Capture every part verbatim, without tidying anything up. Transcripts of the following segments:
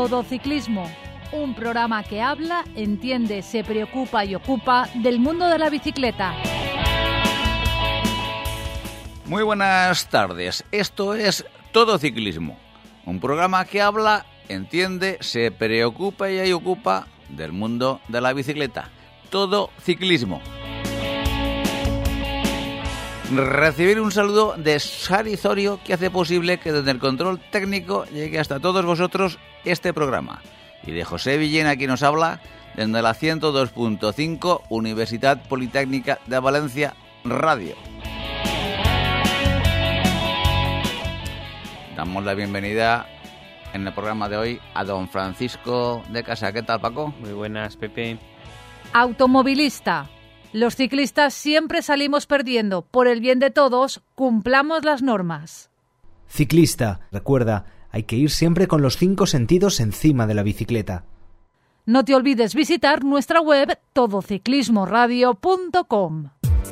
Todo Ciclismo, un programa que habla, entiende, se preocupa y ocupa del mundo de la bicicleta. Muy buenas tardes, esto es Todo Ciclismo, un programa que habla, entiende, se preocupa y ocupa del mundo de la bicicleta. Todo Ciclismo. Recibir un saludo de Sari Zorio, que hace posible que desde el control técnico llegue hasta todos vosotros este programa. Y de José Villena, quien nos habla desde la ciento dos punto cinco Universidad Politécnica de Valencia Radio. Damos la bienvenida en el programa de hoy a don Francisco de Casa. ¿Qué tal, Paco? Muy buenas, Pepe. Automovilista. Los ciclistas siempre salimos perdiendo. Por el bien de todos, cumplamos las normas. Ciclista, recuerda, hay que ir siempre con los cinco sentidos encima de la bicicleta. No te olvides visitar nuestra web todo ciclismo radio punto com.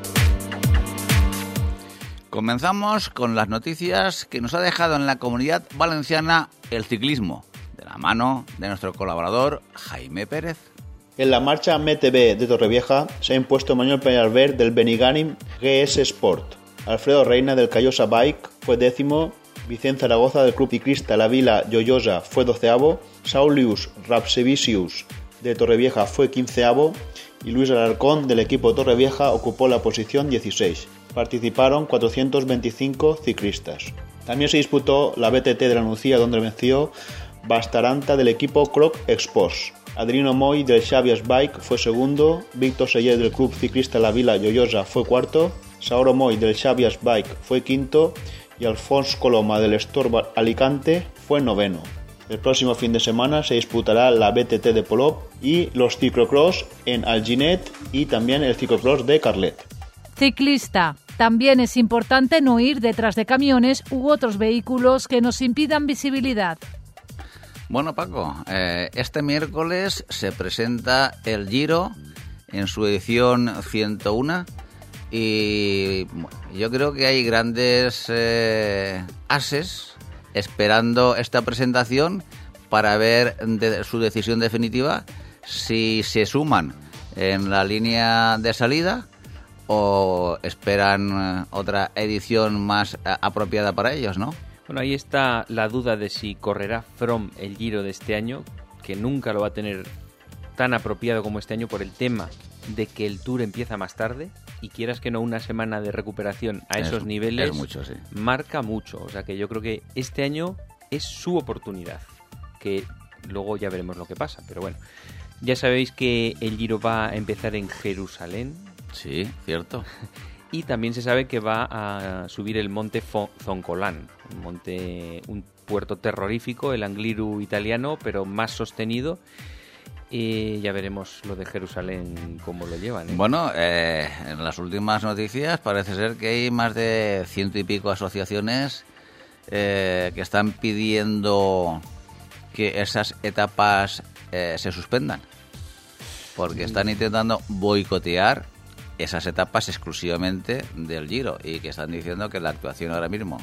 Comenzamos con las noticias que nos ha dejado en la Comunidad Valenciana el ciclismo, de la mano de nuestro colaborador Jaime Pérez. En la marcha M T B de Torrevieja se ha impuesto Manuel Peñalver del Benigànim G S Sport. Alfredo Reina del Callosa Bike fue décimo, Vicente Zaragoza del Club Ciclista La Vila Lloyosa fue doceavo, Saulius Rapsevicius de Torrevieja fue quinceavo y Luis Alarcón del equipo Torrevieja ocupó la posición dieciséis. Participaron cuatrocientos veinticinco ciclistas. También se disputó la B T T de la Nucía, donde venció Bastaranta del equipo Croc Exports. Adriano Moy del Xavias Bike fue segundo, Víctor Seller del Club Ciclista La Vila Lloyosa fue cuarto, Saoro Moy del Xavias Bike fue quinto y Alfonso Coloma del Estorba Alicante fue noveno. El próximo fin de semana se disputará la B T T de Polop y los ciclocross en Alginet y también el ciclocross de Carlet. Ciclista. También es importante no ir detrás de camiones u otros vehículos que nos impidan visibilidad. Bueno, Paco, eh, este miércoles se presenta el Giro en su edición ciento uno y bueno, yo creo que hay grandes eh, ases esperando esta presentación para ver de su decisión definitiva si se suman en la línea de salida o esperan otra edición más apropiada para ellos, ¿no? Bueno, ahí está la duda de si correrá Froome el Giro de este año, que nunca lo va a tener tan apropiado como este año por el tema de que el Tour empieza más tarde y quieras que no, una semana de recuperación a esos es, niveles es mucho, sí. Marca mucho. O sea que yo creo que este año es su oportunidad, que luego ya veremos lo que pasa. Pero bueno, ya sabéis que el Giro va a empezar en Jerusalén. Sí, cierto. Y también se sabe que va a subir el monte Zoncolan, un monte, un puerto terrorífico, el Angliru italiano, pero más sostenido. Y ya veremos lo de Jerusalén, cómo lo llevan, ¿eh? Bueno, eh, en las últimas noticias parece ser que hay más de ciento y pico asociaciones eh, que están pidiendo que esas etapas eh, se suspendan, porque están intentando boicotear esas etapas exclusivamente del Giro y que están diciendo que la actuación ahora mismo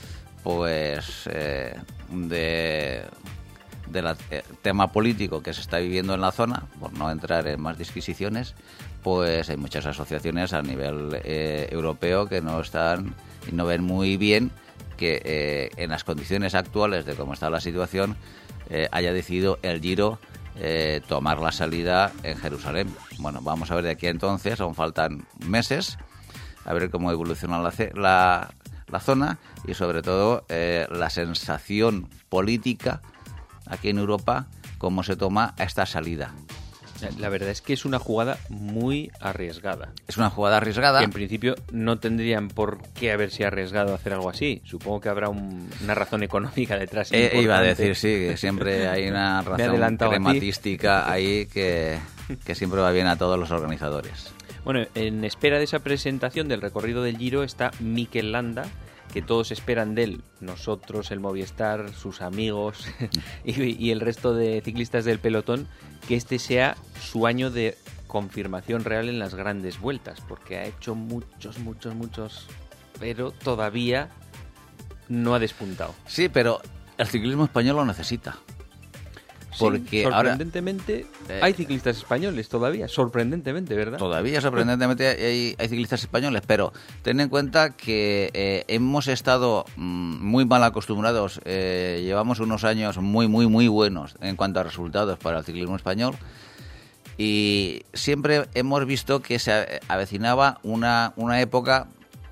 pues eh, de del eh, tema político que se está viviendo en la zona, por no entrar en más disquisiciones, pues hay muchas asociaciones a nivel eh, europeo que no están y no ven muy bien que eh, en las condiciones actuales de cómo está la situación eh, haya decidido el Giro Eh, tomar la salida en Jerusalén. Bueno, vamos a ver de aquí a entonces, aún faltan meses, a ver cómo evoluciona la, la, la zona y sobre todo eh, la sensación política aquí en Europa, cómo se toma esta salida. La verdad es que es una jugada muy arriesgada. Es una jugada arriesgada. Que en principio no tendrían por qué haberse arriesgado a hacer algo así. Supongo que habrá un, una razón económica detrás. Eh, iba a decir, sí, que siempre hay una razón crematística ahí que, que siempre va bien a todos los organizadores. Bueno, en espera de esa presentación del recorrido del Giro está Mikel Landa, que todos esperan de él, nosotros, el Movistar, sus amigos y, y el resto de ciclistas del pelotón, que este sea su año de confirmación real en las grandes vueltas, porque ha hecho muchos, muchos, muchos, pero todavía no ha despuntado. Sí, pero el ciclismo español lo necesita. Porque sí, sorprendentemente ahora, eh, hay ciclistas españoles todavía, sorprendentemente, ¿verdad? Todavía, sorprendentemente, hay, hay ciclistas españoles, pero ten en cuenta que eh, hemos estado mmm, muy mal acostumbrados, eh, llevamos unos años muy, muy, muy buenos en cuanto a resultados para el ciclismo español, y siempre hemos visto que se avecinaba una, una época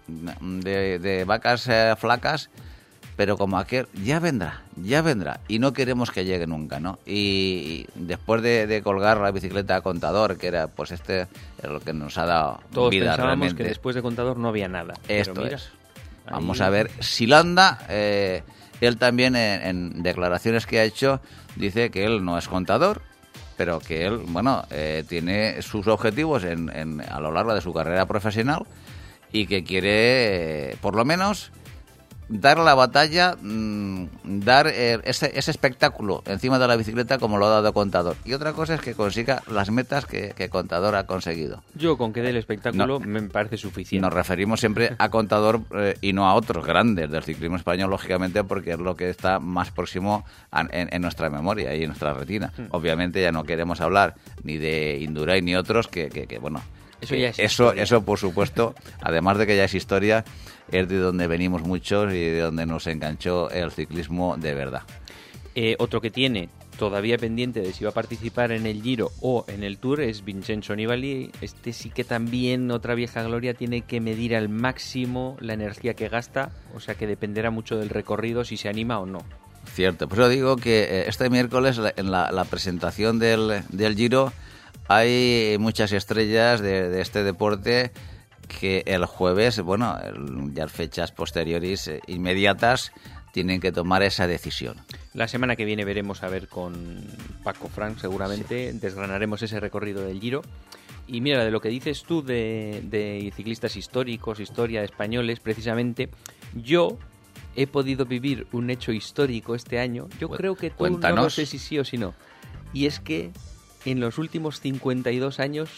de, de vacas eh, flacas, pero como aquel, ya vendrá, ya vendrá, y no queremos que llegue nunca, ¿no? Y, y después de, de colgar la bicicleta a Contador, que era, pues este, es lo que nos ha dado Todos vida pensábamos realmente. que después de Contador no había nada. Esto pero mira, es. ahí... Vamos a ver, Silanda, eh, él también en, en declaraciones que ha hecho, dice que él no es contador, pero que él, bueno, eh, tiene sus objetivos en, en, a lo largo de su carrera profesional y que quiere, eh, por lo menos, dar la batalla, mmm, dar eh, ese, ese espectáculo encima de la bicicleta como lo ha dado Contador. Y otra cosa es que consiga las metas que, que Contador ha conseguido. Yo con que dé el espectáculo No, me parece suficiente. Nos referimos siempre a Contador eh, y no a otros grandes del ciclismo español, lógicamente, porque es lo que está más próximo a, en, en nuestra memoria y en nuestra retina. Hmm. Obviamente ya no queremos hablar ni de Indurain ni otros, que, que, que bueno... Eso ya es eso, historia. eso, por supuesto, además de que ya es historia, es de donde venimos muchos y de donde nos enganchó el ciclismo de verdad. Eh, otro que tiene todavía pendiente de si va a participar en el Giro o en el Tour es Vincenzo Nibali. Este sí que también, otra vieja gloria, tiene que medir al máximo la energía que gasta, o sea que dependerá mucho del recorrido si se anima o no. Cierto, por eso digo que este miércoles en la, la presentación del, del Giro hay muchas estrellas de, de este deporte que el jueves, bueno, ya fechas posteriores eh, inmediatas, tienen que tomar esa decisión. La semana que viene veremos a ver con Paco Frank, seguramente, sí. Desgranaremos ese recorrido del Giro. Y mira, de lo que dices tú de, de ciclistas históricos, historia de españoles, precisamente, yo he podido vivir un hecho histórico este año. Yo creo que tú Cuéntanos. No lo sé si sí o si no. Y es que en los últimos cincuenta y dos años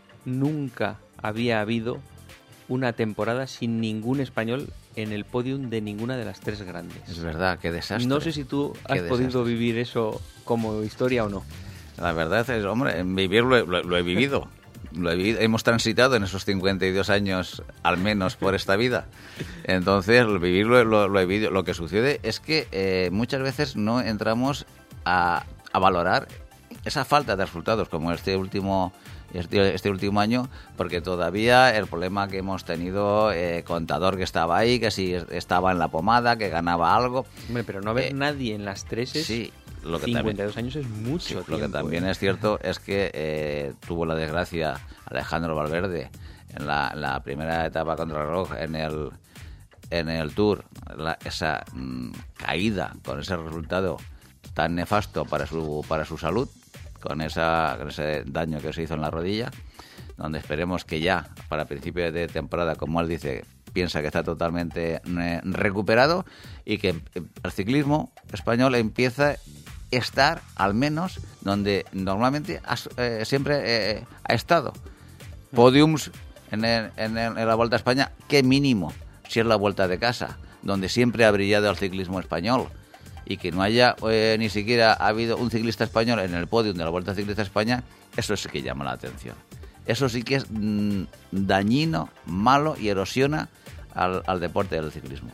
nunca había habido una temporada sin ningún español en el podium de ninguna de las tres grandes. Es verdad, qué desastre. No sé si tú has Qué podido desastre. vivir eso como historia o no. La verdad es, hombre, en vivirlo lo, lo he vivido. Lo he vivido. Hemos transitado en esos cincuenta y dos años, al menos, por esta vida. Entonces, vivirlo lo, lo he vivido. Lo que sucede es que eh, muchas veces no entramos a, a valorar esa falta de resultados, como este último este, este último año, porque todavía el problema que hemos tenido, eh, Contador que estaba ahí, que si estaba en la pomada, que ganaba algo. Hombre, pero no haber eh, nadie en las tres es... Sí, lo que cincuenta y dos también, años es mucho sí, tiempo. Lo que también ¿eh? es cierto es que eh, tuvo la desgracia Alejandro Valverde en la, la primera etapa contra el reloj en el en el Tour, la, esa mmm, caída con ese resultado tan nefasto para su para su salud, con esa con ese daño que se hizo en la rodilla, donde esperemos que ya para principio de temporada, como él dice, piensa que está totalmente eh, recuperado y que el ciclismo español empieza a estar al menos donde normalmente has, eh, siempre eh, ha estado. Podiums en, el, en, el, en la Vuelta a España, qué mínimo, si es la Vuelta de casa, donde siempre ha brillado el ciclismo español, y que no haya eh, ni siquiera ha habido un ciclista español en el podium de la Vuelta Ciclista a España, eso sí que llama la atención. Eso sí que es mmm, dañino, malo y erosiona al, al deporte del ciclismo.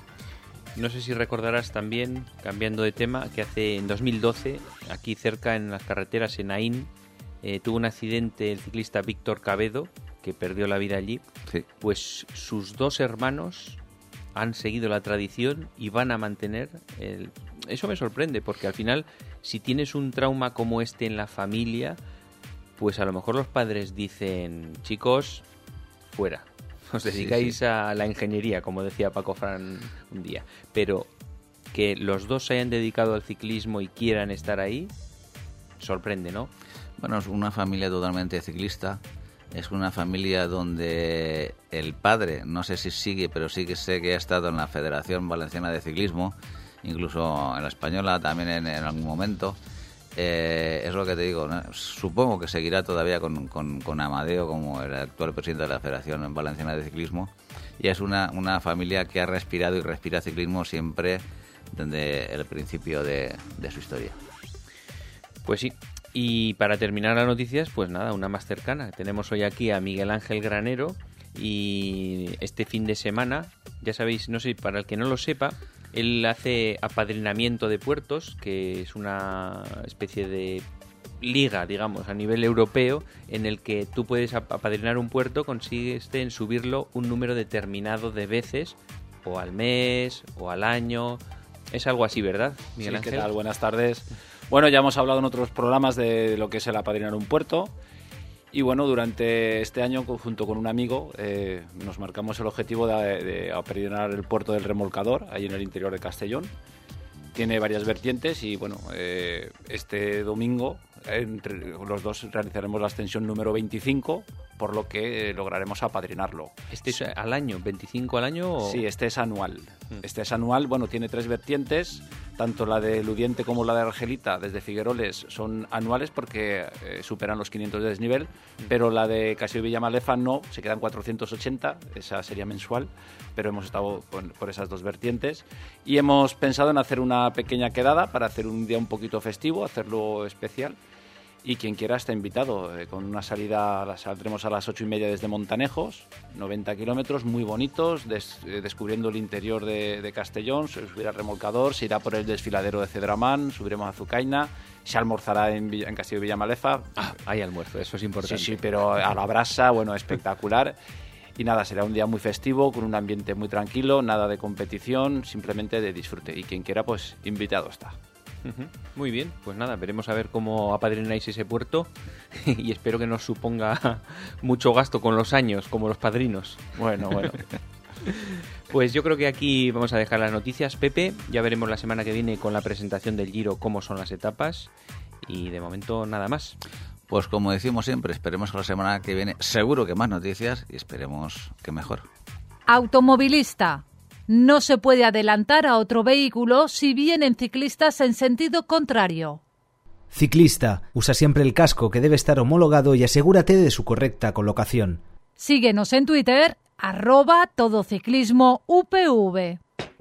No sé si recordarás también, cambiando de tema, que hace en dos mil doce, aquí cerca en las carreteras en Aín, eh, tuvo un accidente el ciclista Víctor Cabedo, que perdió la vida allí. Sí. Pues sus dos hermanos han seguido la tradición y van a mantener el... Eso me sorprende, porque al final, si tienes un trauma como este en la familia, pues a lo mejor los padres dicen, chicos, fuera, os dedicáis sí, sí. a la ingeniería, como decía Paco Fran un día. Pero que los dos se hayan dedicado al ciclismo y quieran estar ahí, sorprende, ¿no? Bueno, es una familia totalmente ciclista. Es una familia donde el padre, no sé si sigue, pero sí que sé que ha estado en la Federación Valenciana de Ciclismo, incluso en la española también en, en algún momento. Eh, es lo que te digo, ¿no? Supongo que seguirá todavía con, con, con Amadeo como el actual presidente de la Federación Valenciana de Ciclismo. Y es una, una familia que ha respirado y respira ciclismo siempre desde el principio de, de su historia. Pues sí. Y para terminar las noticias, pues nada, una más cercana. Tenemos hoy aquí a Miguel Ángel Granero y este fin de semana, ya sabéis, no sé, para el que no lo sepa, él hace apadrinamiento de puertos, que es una especie de liga, digamos, a nivel europeo, en el que tú puedes apadrinar un puerto, consigues en subirlo un número determinado de veces, o al mes, o al año. Es algo así, ¿verdad, Miguel Sí, Ángel? ¿qué tal? Buenas tardes. Bueno, ya hemos hablado en otros programas de lo que es el apadrinar un puerto. Y bueno, durante este año, junto con un amigo, eh, nos marcamos el objetivo de, de apadrinar el puerto del Remolcador, ahí en el interior de Castellón. Tiene varias vertientes y bueno, eh, este domingo entre los dos realizaremos la extensión número veinticinco, por lo que eh, lograremos apadrinarlo. ¿Este es al año? ¿veinticinco al año? O... Sí, este es anual. Este es anual, bueno, tiene tres vertientes, tanto la de Ludiente como la de Argelita, desde Figueroles, son anuales porque eh, superan los quinientos de desnivel, pero la de Casillo Villamalefa no, se quedan cuatrocientos ochenta, esa sería mensual, pero hemos estado por, por esas dos vertientes y hemos pensado en hacer una pequeña quedada para hacer un día un poquito festivo, hacerlo especial. Y quien quiera está invitado, eh, con una salida, la saldremos a las ocho y media desde Montanejos, noventa kilómetros, muy bonitos, des, eh, descubriendo el interior de, de Castellón, se subirá al remolcador, se irá por el desfiladero de Cedramán, subiremos a Zucaina, se almorzará en, Villa, en Castillo Villamalefa. Ah, hay almuerzo, eso es importante. Sí, sí, pero a la brasa, bueno, espectacular. Y nada, será un día muy festivo, con un ambiente muy tranquilo, nada de competición, simplemente de disfrute. Y quien quiera, pues invitado está. Muy bien, pues nada, veremos a ver cómo apadrináis ese puerto y espero que no os suponga mucho gasto con los años, como los padrinos. Bueno, bueno. Pues yo creo que aquí vamos a dejar las noticias, Pepe. Ya veremos la semana que viene con la presentación del Giro cómo son las etapas y de momento nada más. Pues como decimos siempre, esperemos que la semana que viene seguro que más noticias y esperemos que mejor. Automovilista. No se puede adelantar a otro vehículo si vienen ciclistas en sentido contrario. Ciclista, usa siempre el casco que debe estar homologado y asegúrate de su correcta colocación. Síguenos en Twitter, arroba todociclismo U P V.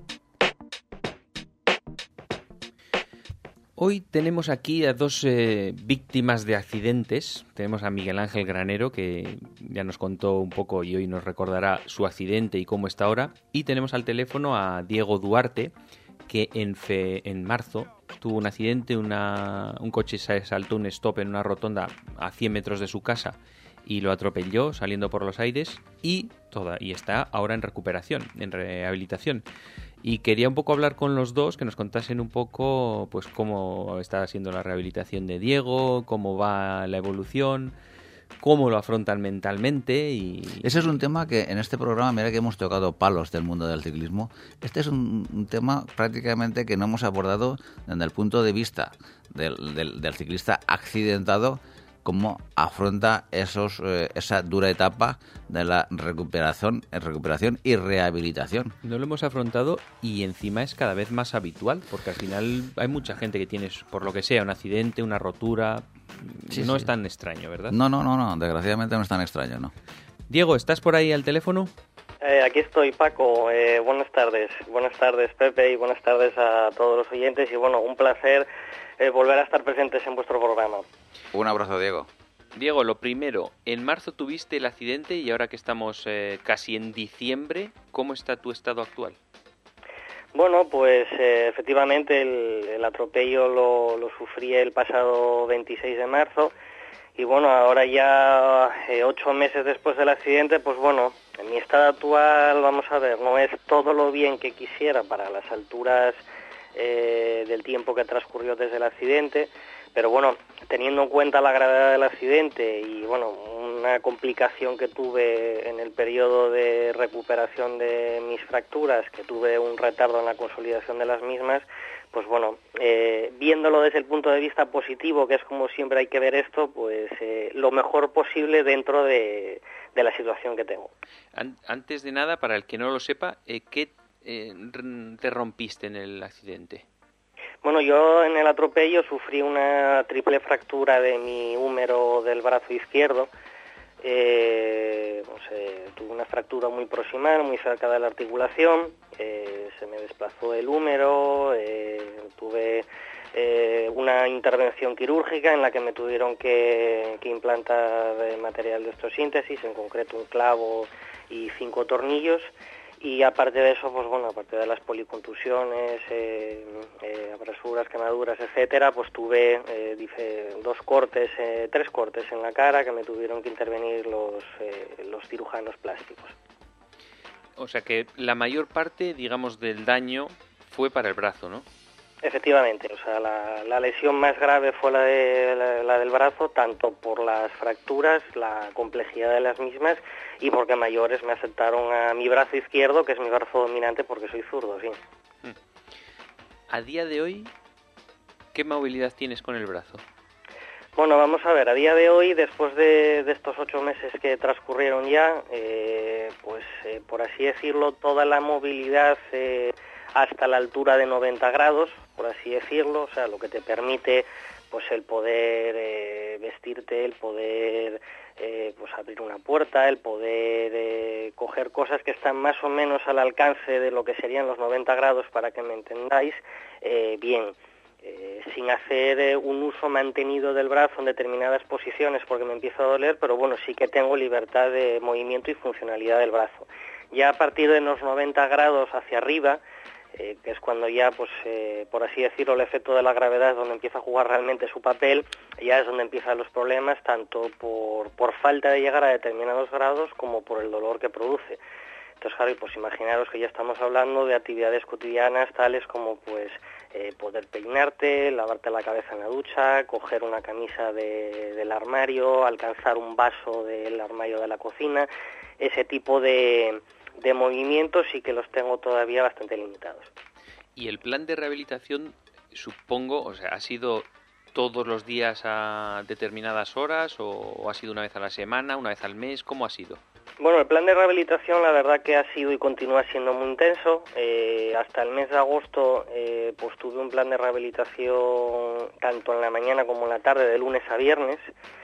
Hoy tenemos aquí a dos eh, víctimas de accidentes. Tenemos a Miguel Ángel Granero, que ya nos contó un poco y hoy nos recordará su accidente y cómo está ahora. Y tenemos al teléfono a Diego Duarte, que en, fe, en marzo tuvo un accidente, una, un coche se saltó un stop en una rotonda a cien metros de su casa y lo atropelló saliendo por los aires y, toda, y está ahora en recuperación, en rehabilitación. Y quería un poco hablar con los dos, que nos contasen un poco pues cómo está siendo la rehabilitación de Diego, cómo va la evolución, cómo lo afrontan mentalmente. Y ese es un tema que en este programa, mira que hemos tocado palos del mundo del ciclismo, este es un, un tema prácticamente que no hemos abordado desde el punto de vista del, del, del ciclista accidentado, cómo afronta esos eh, esa dura etapa de la recuperación, recuperación y rehabilitación. No lo hemos afrontado y encima es cada vez más habitual, porque al final hay mucha gente que tiene, por lo que sea, un accidente, una rotura. Sí, no sí. Es tan extraño, ¿verdad? No, no, no, no, desgraciadamente no es tan extraño, ¿no? Diego, ¿estás por ahí al teléfono? Eh, aquí estoy, Paco. Eh, buenas tardes. Buenas tardes, Pepe, y buenas tardes a todos los oyentes. Y bueno, un placer eh, volver a estar presentes en vuestro programa. Un abrazo, Diego. Diego, lo primero, en marzo tuviste el accidente y ahora que estamos eh, casi en diciembre, ¿cómo está tu estado actual? Bueno, pues eh, efectivamente el, el atropello lo, lo sufrí el pasado veintiséis de marzo y bueno, ahora ya eh, ocho meses después del accidente, pues bueno, en mi estado actual, vamos a ver, no es todo lo bien que quisiera para las alturas eh, del tiempo que transcurrió desde el accidente, pero bueno, teniendo en cuenta la gravedad del accidente y bueno, una complicación que tuve en el periodo de recuperación de mis fracturas, que tuve un retardo en la consolidación de las mismas, pues bueno, eh, viéndolo desde el punto de vista positivo, que es como siempre hay que ver esto, pues eh, lo mejor posible dentro de, de la situación que tengo. Antes de nada, para el que no lo sepa, eh, ¿qué eh, te rompiste en el accidente? Bueno, yo en el atropello sufrí una triple fractura de mi húmero del brazo izquierdo. Eh, no sé, tuve una fractura muy proximal, muy cerca de la articulación, eh, se me desplazó el húmero, eh, tuve eh, una una intervención quirúrgica en la que me tuvieron que, que implantar material de osteosíntesis, en concreto un clavo y cinco tornillos. Y aparte de eso, pues bueno, aparte de las policontusiones, eh, eh, abrasuras, quemaduras, etcétera, pues tuve eh, dice, dos cortes, eh, tres cortes en la cara que me tuvieron que intervenir los, eh, los cirujanos plásticos. O sea que la mayor parte, digamos, del daño fue para el brazo, ¿no? Efectivamente, o sea, la, la lesión más grave fue la, de, la, la del brazo, tanto por las fracturas, la complejidad de las mismas, y porque mayores me afectaron a mi brazo izquierdo, que es mi brazo dominante porque soy zurdo, sí. A día de hoy, ¿qué movilidad tienes con el brazo? Bueno, vamos a ver, a día de hoy, después de, de estos ocho meses que transcurrieron ya, eh, pues eh, por así decirlo, toda la movilidad eh, hasta la altura de noventa grados, por así decirlo, o sea, lo que te permite pues el poder eh, vestirte, el poder eh, pues abrir una puerta, el poder eh, coger cosas que están más o menos al alcance de lo que serían los noventa grados, para que me entendáis, eh, bien. Eh, sin hacer eh, un uso mantenido del brazo en determinadas posiciones porque me empieza a doler, pero bueno, sí que tengo libertad de movimiento y funcionalidad del brazo. Ya a partir de los noventa grados hacia arriba, eh, que es cuando ya, pues eh, por así decirlo, el efecto de la gravedad es donde empieza a jugar realmente su papel, ya es donde empiezan los problemas, tanto por, por falta de llegar a determinados grados como por el dolor que produce. Entonces, claro, pues imaginaros que ya estamos hablando de actividades cotidianas tales como pues eh, poder peinarte, lavarte la cabeza en la ducha, coger una camisa de, del armario, alcanzar un vaso del armario de la cocina, ese tipo de, de movimientos sí que los tengo todavía bastante limitados. Y el plan de rehabilitación, supongo, o sea, ¿ha sido todos los días a determinadas horas o, o ha sido una vez a la semana, una vez al mes? ¿Cómo ha sido? Bueno, el plan de rehabilitación la verdad que ha sido y continúa siendo muy intenso. Eh, hasta el mes de agosto eh, pues tuve un plan de rehabilitación tanto en la mañana como en la tarde, de lunes a viernes.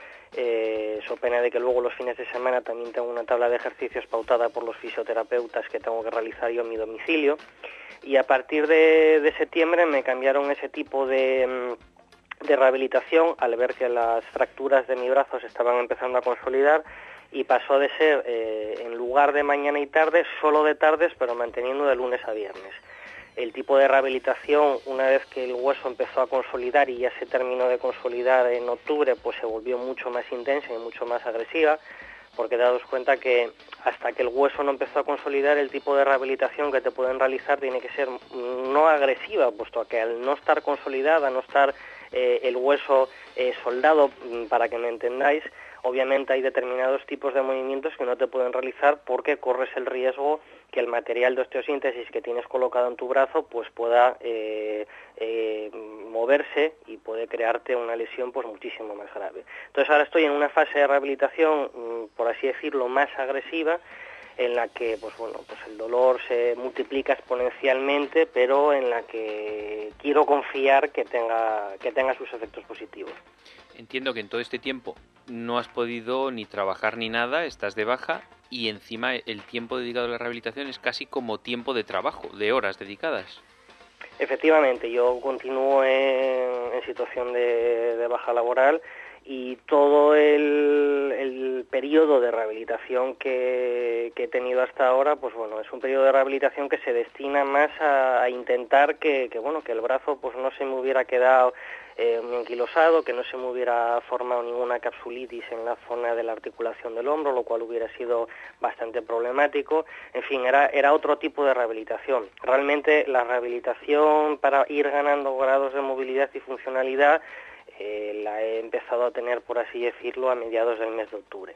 Eh, so pena de que luego los fines de semana también tengo una tabla de ejercicios pautada por los fisioterapeutas que tengo que realizar yo en mi domicilio. Y a partir de, de septiembre me cambiaron ese tipo de, de rehabilitación al ver que las fracturas de mi brazo se estaban empezando a consolidar, y pasó de ser, eh, en lugar de mañana y tarde, solo de tardes, pero manteniendo de lunes a viernes. El tipo de rehabilitación, una vez que el hueso empezó a consolidar y ya se terminó de consolidar en octubre, pues se volvió mucho más intensa y mucho más agresiva, porque daos cuenta que hasta que el hueso no empezó a consolidar, el tipo de rehabilitación que te pueden realizar tiene que ser no agresiva, puesto que al no estar consolidada, no estar eh, el hueso eh, soldado, para que me entendáis, obviamente hay determinados tipos de movimientos que no te pueden realizar porque corres el riesgo que el material de osteosíntesis que tienes colocado en tu brazo pues pueda eh, eh, moverse y puede crearte una lesión pues muchísimo más grave. Entonces ahora estoy en una fase de rehabilitación, por así decirlo, más agresiva, en la que pues bueno, pues el dolor se multiplica exponencialmente, pero en la que quiero confiar que tenga que tenga sus efectos positivos. Entiendo que en todo este tiempo no has podido ni trabajar ni nada, estás de baja y encima el tiempo dedicado a la rehabilitación es casi como tiempo de trabajo, de horas dedicadas. Efectivamente, yo continúo en, en situación de, de baja laboral y todo el, el periodo de rehabilitación que, que he tenido hasta ahora, pues bueno, es un periodo de rehabilitación que se destina más a, a intentar que, que bueno, que el brazo pues no se me hubiera quedado eh, muy anquilosado, que no se me hubiera formado ninguna capsulitis en la zona de la articulación del hombro, lo cual hubiera sido bastante problemático. En fin, era, era otro tipo de rehabilitación. Realmente la rehabilitación para ir ganando grados de movilidad y funcionalidad Eh, la he empezado a tener, por así decirlo, a mediados del mes de octubre.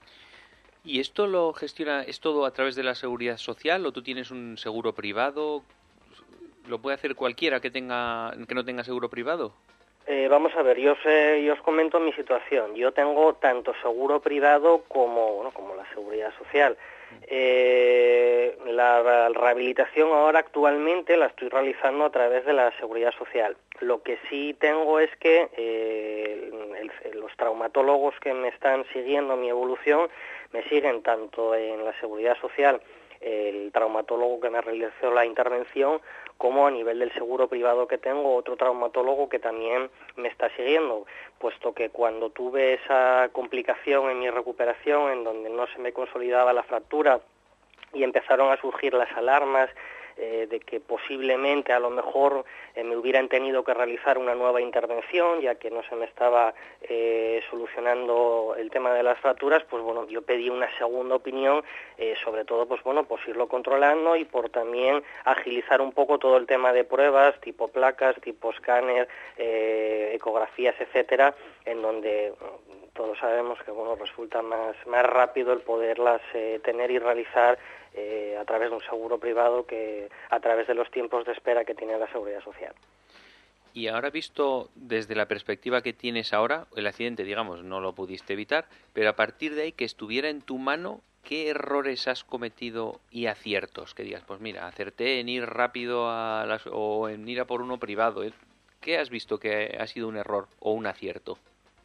¿Y esto lo gestiona, es todo a través de la seguridad social o tú tienes un seguro privado? ¿Lo puede hacer cualquiera que tenga que no tenga seguro privado? Eh, vamos a ver, yo, sé, yo os comento mi situación. Yo tengo tanto seguro privado como, bueno, como la seguridad social. Eh, la, la rehabilitación ahora actualmente la estoy realizando a través de la seguridad social. Lo que sí tengo es que eh, el, el, los traumatólogos que me están siguiendo mi evolución me siguen tanto en la seguridad social el traumatólogo que me realizó la intervención, como a nivel del seguro privado que tengo, otro traumatólogo que también me está siguiendo, puesto que cuando tuve esa complicación en mi recuperación, en donde no se me consolidaba la fractura y empezaron a surgir las alarmas eh, de que posiblemente a lo mejor eh, me hubieran tenido que realizar una nueva intervención, ya que no se me estaba eh, solucionando el tema de las fracturas, pues bueno, yo pedí una segunda opinión, eh, sobre todo pues bueno, pues irlo controlando y por también agilizar un poco todo el tema de pruebas, tipo placas, tipo escáner, eh, ecografías, etcétera, en donde todos sabemos que bueno, resulta más, más rápido el poderlas eh, tener y realizar eh, a través de un seguro privado que a través de los tiempos de espera que tiene la Seguridad Social. Y ahora, visto desde la perspectiva que tienes ahora, el accidente, digamos, no lo pudiste evitar, pero a partir de ahí, que estuviera en tu mano, ¿qué errores has cometido y aciertos? Que digas, pues mira, acerté en ir rápido a las, o en ir a por uno privado. ¿Qué has visto que ha sido un error o un acierto?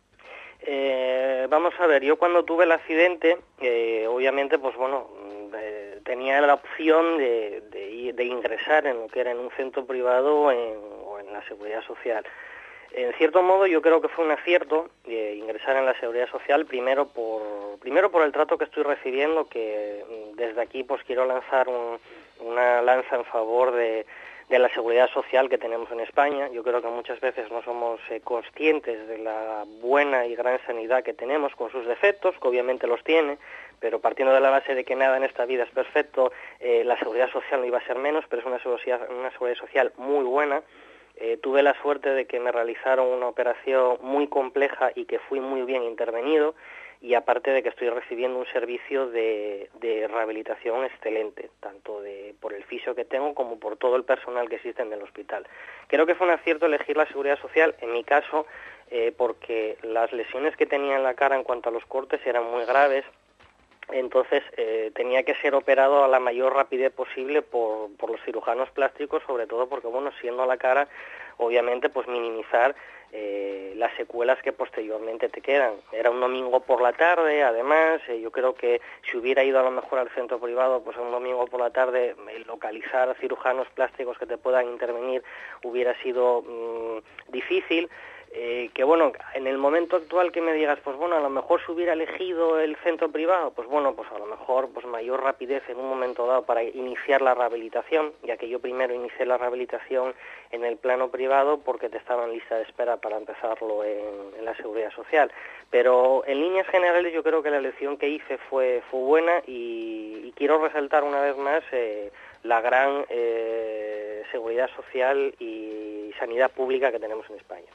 Eh, vamos a ver, yo cuando tuve el accidente, eh, obviamente, pues bueno, eh, tenía la opción de, de, de ingresar en lo que era en un centro privado o en, o en la Seguridad Social. En cierto modo, yo creo que fue un acierto eh, ingresar en la Seguridad Social, primero por primero por el trato que estoy recibiendo, que desde aquí pues quiero lanzar un, una lanza en favor de de la seguridad social que tenemos en España. Yo creo que muchas veces no somos eh, conscientes de la buena y gran sanidad que tenemos, con sus defectos, que obviamente los tiene, pero partiendo de la base de que nada en esta vida es perfecto, eh, la seguridad social no iba a ser menos, pero es una seguridad, una seguridad social muy buena. Eh, tuve la suerte de que me realizaron una operación muy compleja y que fui muy bien intervenido, y aparte de que estoy recibiendo un servicio de, de rehabilitación excelente, tanto de por el fisio que tengo como por todo el personal que existe en el hospital. Creo que fue un acierto elegir la seguridad social, en mi caso, eh, porque las lesiones que tenía en la cara en cuanto a los cortes eran muy graves. Entonces eh, tenía que ser operado a la mayor rapidez posible por, por los cirujanos plásticos, sobre todo porque, bueno, siendo la cara, obviamente, pues minimizar eh, las secuelas que posteriormente te quedan. Era un domingo por la tarde, además, eh, yo creo que si hubiera ido a lo mejor al centro privado, pues un domingo por la tarde, eh, localizar cirujanos plásticos que te puedan intervenir hubiera sido mmm, difícil. Eh, que bueno, en el momento actual que me digas, pues bueno, a lo mejor si hubiera elegido el centro privado, pues bueno, pues a lo mejor pues mayor rapidez en un momento dado para iniciar la rehabilitación, ya que yo primero inicié la rehabilitación en el plano privado porque te estaba en lista de espera para empezarlo en, en la seguridad social. Pero en líneas generales yo creo que la elección que hice fue, fue buena y, y quiero resaltar una vez más eh, la gran eh, seguridad social y sanidad pública que tenemos en España.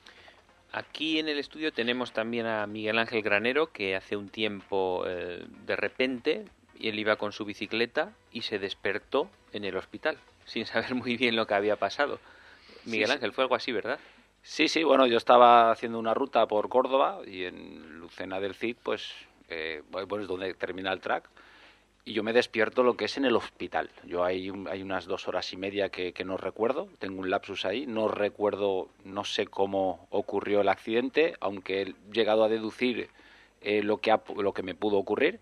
Aquí en el estudio tenemos también a Miguel Ángel Granero, que hace un tiempo, eh, de repente, él iba con su bicicleta y se despertó en el hospital, sin saber muy bien lo que había pasado. Miguel sí, Ángel, fue algo así, ¿verdad? Sí, sí, bueno, yo estaba haciendo una ruta por Córdoba y en Lucena del Cid, pues, eh, pues donde termina el track, y yo me despierto lo que es en el hospital. Yo hay, un, hay unas dos horas y media que, que no recuerdo, tengo un lapsus ahí, no recuerdo, no sé cómo ocurrió el accidente, aunque he llegado a deducir eh, lo, que ha, lo que me pudo ocurrir.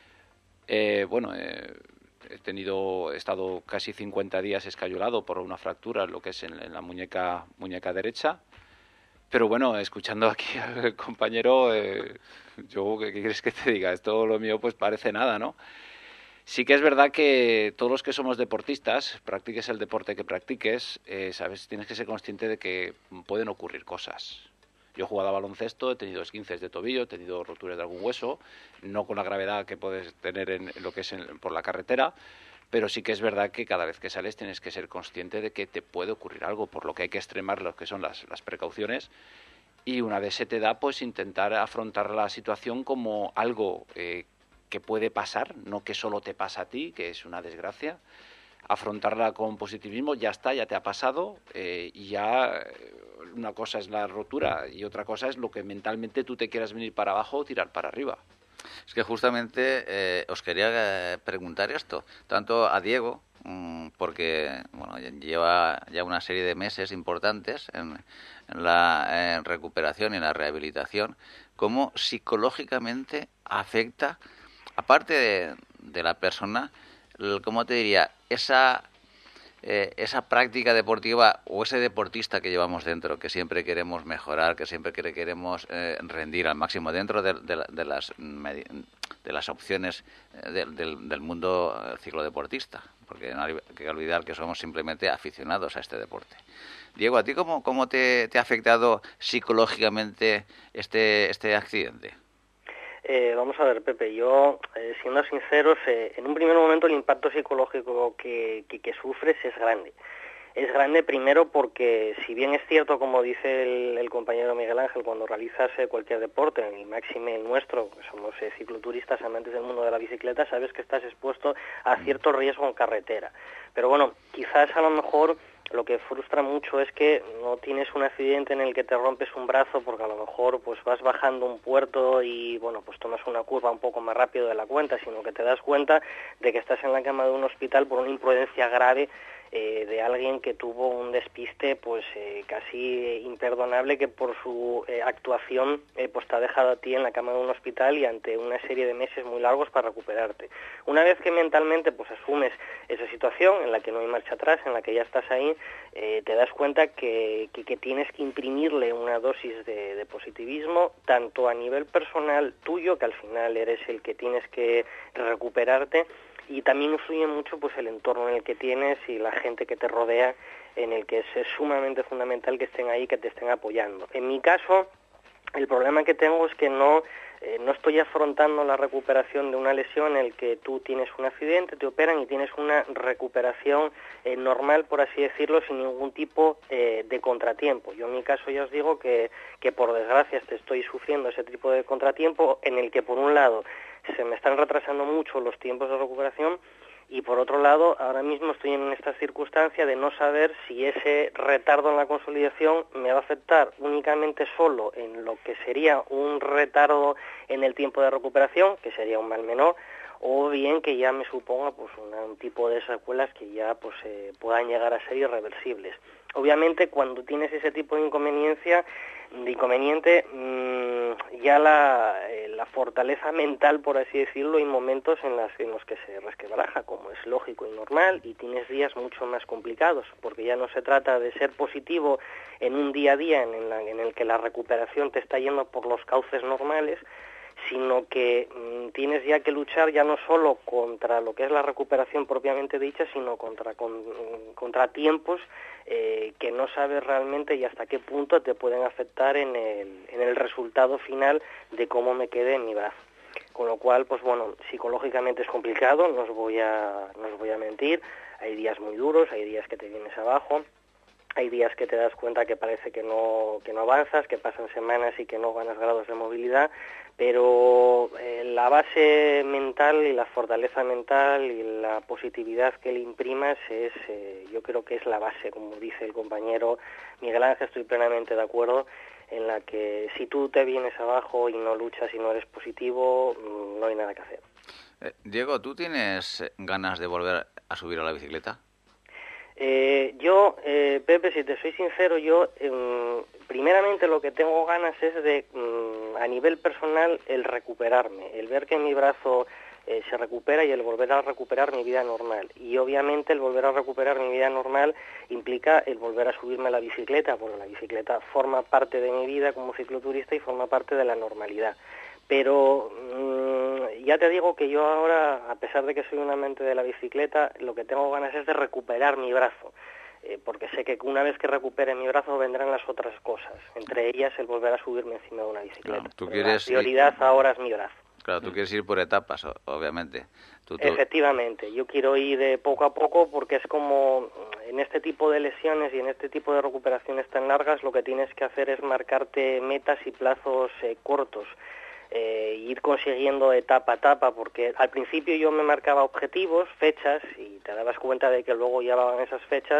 Eh, bueno, eh, he tenido, he estado casi cincuenta días escayolado por una fractura, lo que es en, en la muñeca, muñeca derecha. Pero bueno, escuchando aquí al compañero, eh, yo, ¿qué quieres que te diga? Esto lo mío pues parece nada, ¿no? Sí que es verdad que todos los que somos deportistas, practiques el deporte que practiques, eh, sabes, tienes que ser consciente de que pueden ocurrir cosas. Yo he jugado a baloncesto, he tenido esguinces de tobillo, he tenido roturas de algún hueso, no con la gravedad que puedes tener en lo que es en, por la carretera, pero sí que es verdad que cada vez que sales tienes que ser consciente de que te puede ocurrir algo, por lo que hay que extremar lo que son las, las precauciones. Y una vez se te da, pues intentar afrontar la situación como algo eh, que puede pasar, no que solo te pasa a ti, que es una desgracia. Afrontarla con positivismo, ya está, ya te ha pasado, eh, y ya una cosa es la rotura y otra cosa es lo que mentalmente tú te quieras venir para abajo o tirar para arriba. Es que justamente eh, os quería eh, preguntar esto, tanto a Diego, mmm, porque bueno, lleva ya una serie de meses importantes en, en la en recuperación y en la rehabilitación, cómo psicológicamente afecta, aparte de, de la persona, ¿cómo te diría? Esa... Eh, esa práctica deportiva o ese deportista que llevamos dentro, que siempre queremos mejorar, que siempre que-, queremos eh, rendir al máximo dentro de, de, de, las, de las opciones eh, de, del, del mundo ciclodeportista, porque no hay que olvidar que somos simplemente aficionados a este deporte. Diego, ¿a ti cómo, cómo te, te ha afectado psicológicamente este, este accidente? Eh, vamos a ver, Pepe, yo, eh, siendo sinceros, eh, en un primer momento el impacto psicológico que, que, que sufres es grande. Es grande primero porque, si bien es cierto, como dice el, el compañero Miguel Ángel, cuando realizas eh, cualquier deporte, el máxime el nuestro, que somos eh, cicloturistas amantes del mundo de la bicicleta, sabes que estás expuesto a cierto riesgo en carretera. Pero bueno, quizás a lo mejor lo que frustra mucho es que no tienes un accidente en el que te rompes un brazo porque a lo mejor pues vas bajando un puerto y bueno pues tomas una curva un poco más rápido de la cuenta, sino que te das cuenta de que estás en la cama de un hospital por una imprudencia grave eh, de alguien que tuvo un despiste pues eh, casi eh, imperdonable, que por su eh, actuación eh, pues te ha dejado a ti en la cama de un hospital y ante una serie de meses muy largos para recuperarte. Una vez que mentalmente pues asumes esa situación en la que no hay marcha atrás, en la que ya estás ahí, eh, te das cuenta que, que, que tienes que imprimirle una dosis de, de positivismo, tanto a nivel personal tuyo, que al final eres el que tienes que recuperarte, y también influye mucho pues el entorno en el que tienes y la gente que te rodea, en el que es, es sumamente fundamental que estén ahí, que te estén apoyando. En mi caso, el problema que tengo es que no eh, no estoy afrontando la recuperación de una lesión en el que tú tienes un accidente, te operan y tienes una recuperación eh, normal, por así decirlo, sin ningún tipo eh, de contratiempo. Yo en mi caso ya os digo que, que por desgracia estoy sufriendo ese tipo de contratiempo en el que por un lado se me están retrasando mucho los tiempos de recuperación y por otro lado ahora mismo estoy en esta circunstancia de no saber si ese retardo en la consolidación me va a afectar únicamente solo en lo que sería un retardo en el tiempo de recuperación, que sería un mal menor, o bien que ya me suponga pues una, un tipo de secuelas que ya pues eh, puedan llegar a ser irreversibles. Obviamente cuando tienes ese tipo de inconveniencia, de inconveniente, mmm, ya la, eh, la fortaleza mental, por así decirlo, hay momentos en, las, en los que se resquebraja, como es lógico y normal, y tienes días mucho más complicados, porque ya no se trata de ser positivo en un día a día en, la, en el que la recuperación te está yendo por los cauces normales, sino que mmm, tienes ya que luchar ya no solo contra lo que es la recuperación propiamente dicha, sino contra, con, contra tiempos eh, que no sabes realmente y hasta qué punto te pueden afectar en el, en el resultado final de cómo me quede en mi brazo. Con lo cual, pues bueno, psicológicamente es complicado, no os voy a, no os voy a mentir, hay días muy duros, hay días que te vienes abajo, hay días que te das cuenta que parece que no, que no avanzas, que pasan semanas y que no ganas grados de movilidad, pero eh, la base mental y la fortaleza mental y la positividad que le imprimas es, eh, yo creo que es la base, como dice el compañero Miguel Ángel, estoy plenamente de acuerdo, en la que si tú te vienes abajo y no luchas y no eres positivo, no hay nada que hacer. Eh, Diego, ¿tú tienes ganas de volver a subir a la bicicleta? Eh, yo, eh, Pepe, si te soy sincero, yo eh, primeramente lo que tengo ganas es de, mm, a nivel personal, el recuperarme, el ver que mi brazo eh, se recupera y el volver a recuperar mi vida normal. Y obviamente el volver a recuperar mi vida normal implica el volver a subirme a la bicicleta, porque la bicicleta forma parte de mi vida como cicloturista y forma parte de la normalidad. Pero mmm, ya te digo que yo ahora, a pesar de que soy un amante de la bicicleta, lo que tengo ganas es de recuperar mi brazo, eh, porque sé que una vez que recupere mi brazo vendrán las otras cosas, entre ellas el volver a subirme encima de una bicicleta. Claro, tú quieres la prioridad ir... ahora es mi brazo. Claro, tú quieres ir por etapas, obviamente. Tú, tú... Efectivamente, yo quiero ir de poco a poco porque es como en este tipo de lesiones y en este tipo de recuperaciones tan largas lo que tienes que hacer es marcarte metas y plazos eh, cortos. Eh, ir consiguiendo etapa a etapa, porque al principio yo me marcaba objetivos, fechas, y te dabas cuenta de que luego llevaban esas fechas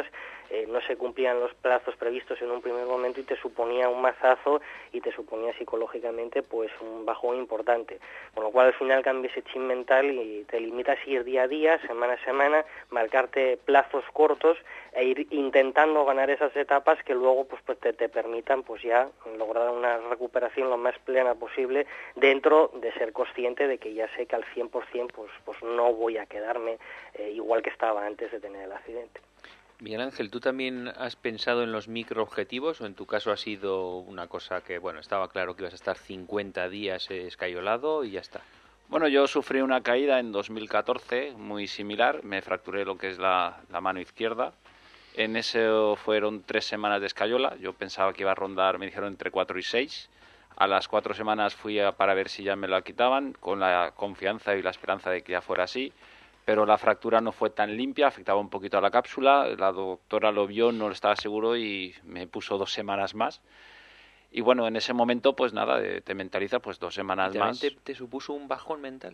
eh, no se cumplían los plazos previstos en un primer momento y te suponía un mazazo y te suponía psicológicamente pues un bajón importante, con lo cual al final cambias ese chip mental y te limitas a ir día a día, semana a semana, marcarte plazos cortos e ir intentando ganar esas etapas que luego pues, pues te, te permitan pues ya lograr una recuperación lo más plena posible, dentro de ser consciente de que ya sé que al cien por ciento pues, pues no voy a quedarme eh, igual que estaba antes de tener el accidente. Miguel Ángel, ¿tú también has pensado en los microobjetivos o en tu caso ha sido una cosa que, bueno, estaba claro que ibas a estar cincuenta días escayolado y ya está? Bueno, yo sufrí una caída en dos mil catorce muy similar, me fracturé lo que es la, la mano izquierda. En eso fueron tres semanas de escayola, yo pensaba que iba a rondar, me dijeron entre cuatro y seis. A las cuatro semanas fui a, para ver si ya me la quitaban, con la confianza y la esperanza de que ya fuera así, pero la fractura no fue tan limpia, afectaba un poquito a la cápsula, la doctora lo vio, no estaba seguro y me puso dos semanas más. Y bueno, en ese momento, pues nada, te mentaliza pues dos semanas más. ¿Te, te supuso un bajón mental?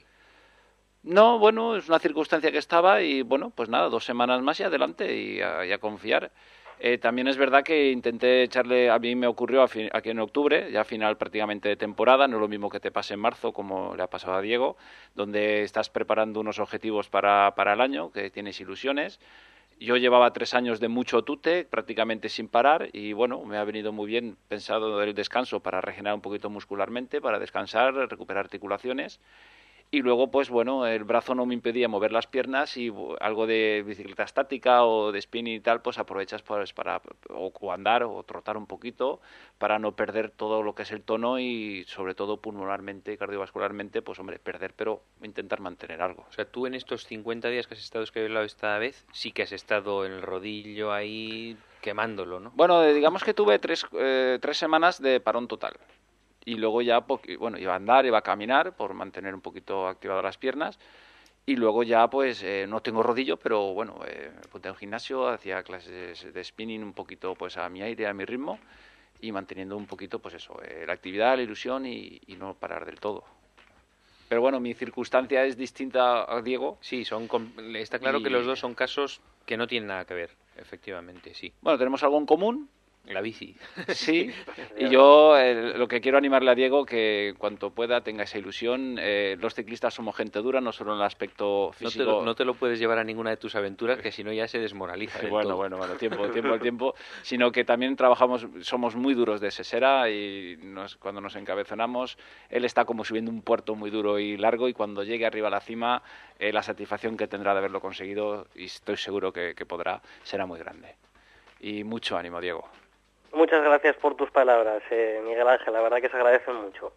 No, bueno, es una circunstancia que estaba y bueno, pues nada, dos semanas más y adelante y a, y a confiar. Eh, también es verdad que intenté echarle, a mí me ocurrió a fin, aquí en octubre, ya final prácticamente de temporada, no es lo mismo que te pase en marzo como le ha pasado a Diego, donde estás preparando unos objetivos para, para el año, que tienes ilusiones. Yo llevaba tres años de mucho tute, prácticamente sin parar, y bueno, me ha venido muy bien pensado el descanso para regenerar un poquito muscularmente, para descansar, recuperar articulaciones. Y luego, pues bueno, el brazo no me impedía mover las piernas y algo de bicicleta estática o de spinning y tal, pues aprovechas pues, para o, o andar o trotar un poquito para no perder todo lo que es el tono y sobre todo pulmonarmente y cardiovascularmente, pues hombre, perder, pero intentar mantener algo. O sea, tú en estos cincuenta días que has estado escayolado esta vez, sí que has estado en el rodillo ahí quemándolo, ¿no? Bueno, digamos que tuve tres, eh, tres semanas de parón total. Y luego ya, bueno, iba a andar, iba a caminar por mantener un poquito activadas las piernas. Y luego ya, pues, eh, no tengo rodillo, pero bueno, eh, me apunté a un gimnasio, hacía clases de spinning un poquito, pues, a mi aire, a mi ritmo. Y manteniendo un poquito, pues eso, eh, la actividad, la ilusión y, y no parar del todo. Pero bueno, mi circunstancia es distinta a Diego. Sí, son está claro y... que los dos son casos que no tienen nada que ver, efectivamente, sí. Bueno, tenemos algo en común. La bici. Sí, y yo eh, lo que quiero animarle a Diego que en cuanto pueda tenga esa ilusión. Eh, los ciclistas somos gente dura, no solo en el aspecto físico. No te, lo, no te lo puedes llevar a ninguna de tus aventuras, que si no ya se desmoraliza. Sí, bueno, todo. bueno, bueno, tiempo, tiempo al tiempo. Sino que también trabajamos, somos muy duros de sesera y nos, cuando nos encabezonamos, él está como subiendo un puerto muy duro y largo y cuando llegue arriba a la cima, eh, la satisfacción que tendrá de haberlo conseguido, y estoy seguro que, que podrá, será muy grande. Y mucho ánimo, Diego. Muchas gracias por tus palabras, eh, Miguel Ángel, la verdad que se agradecen mucho.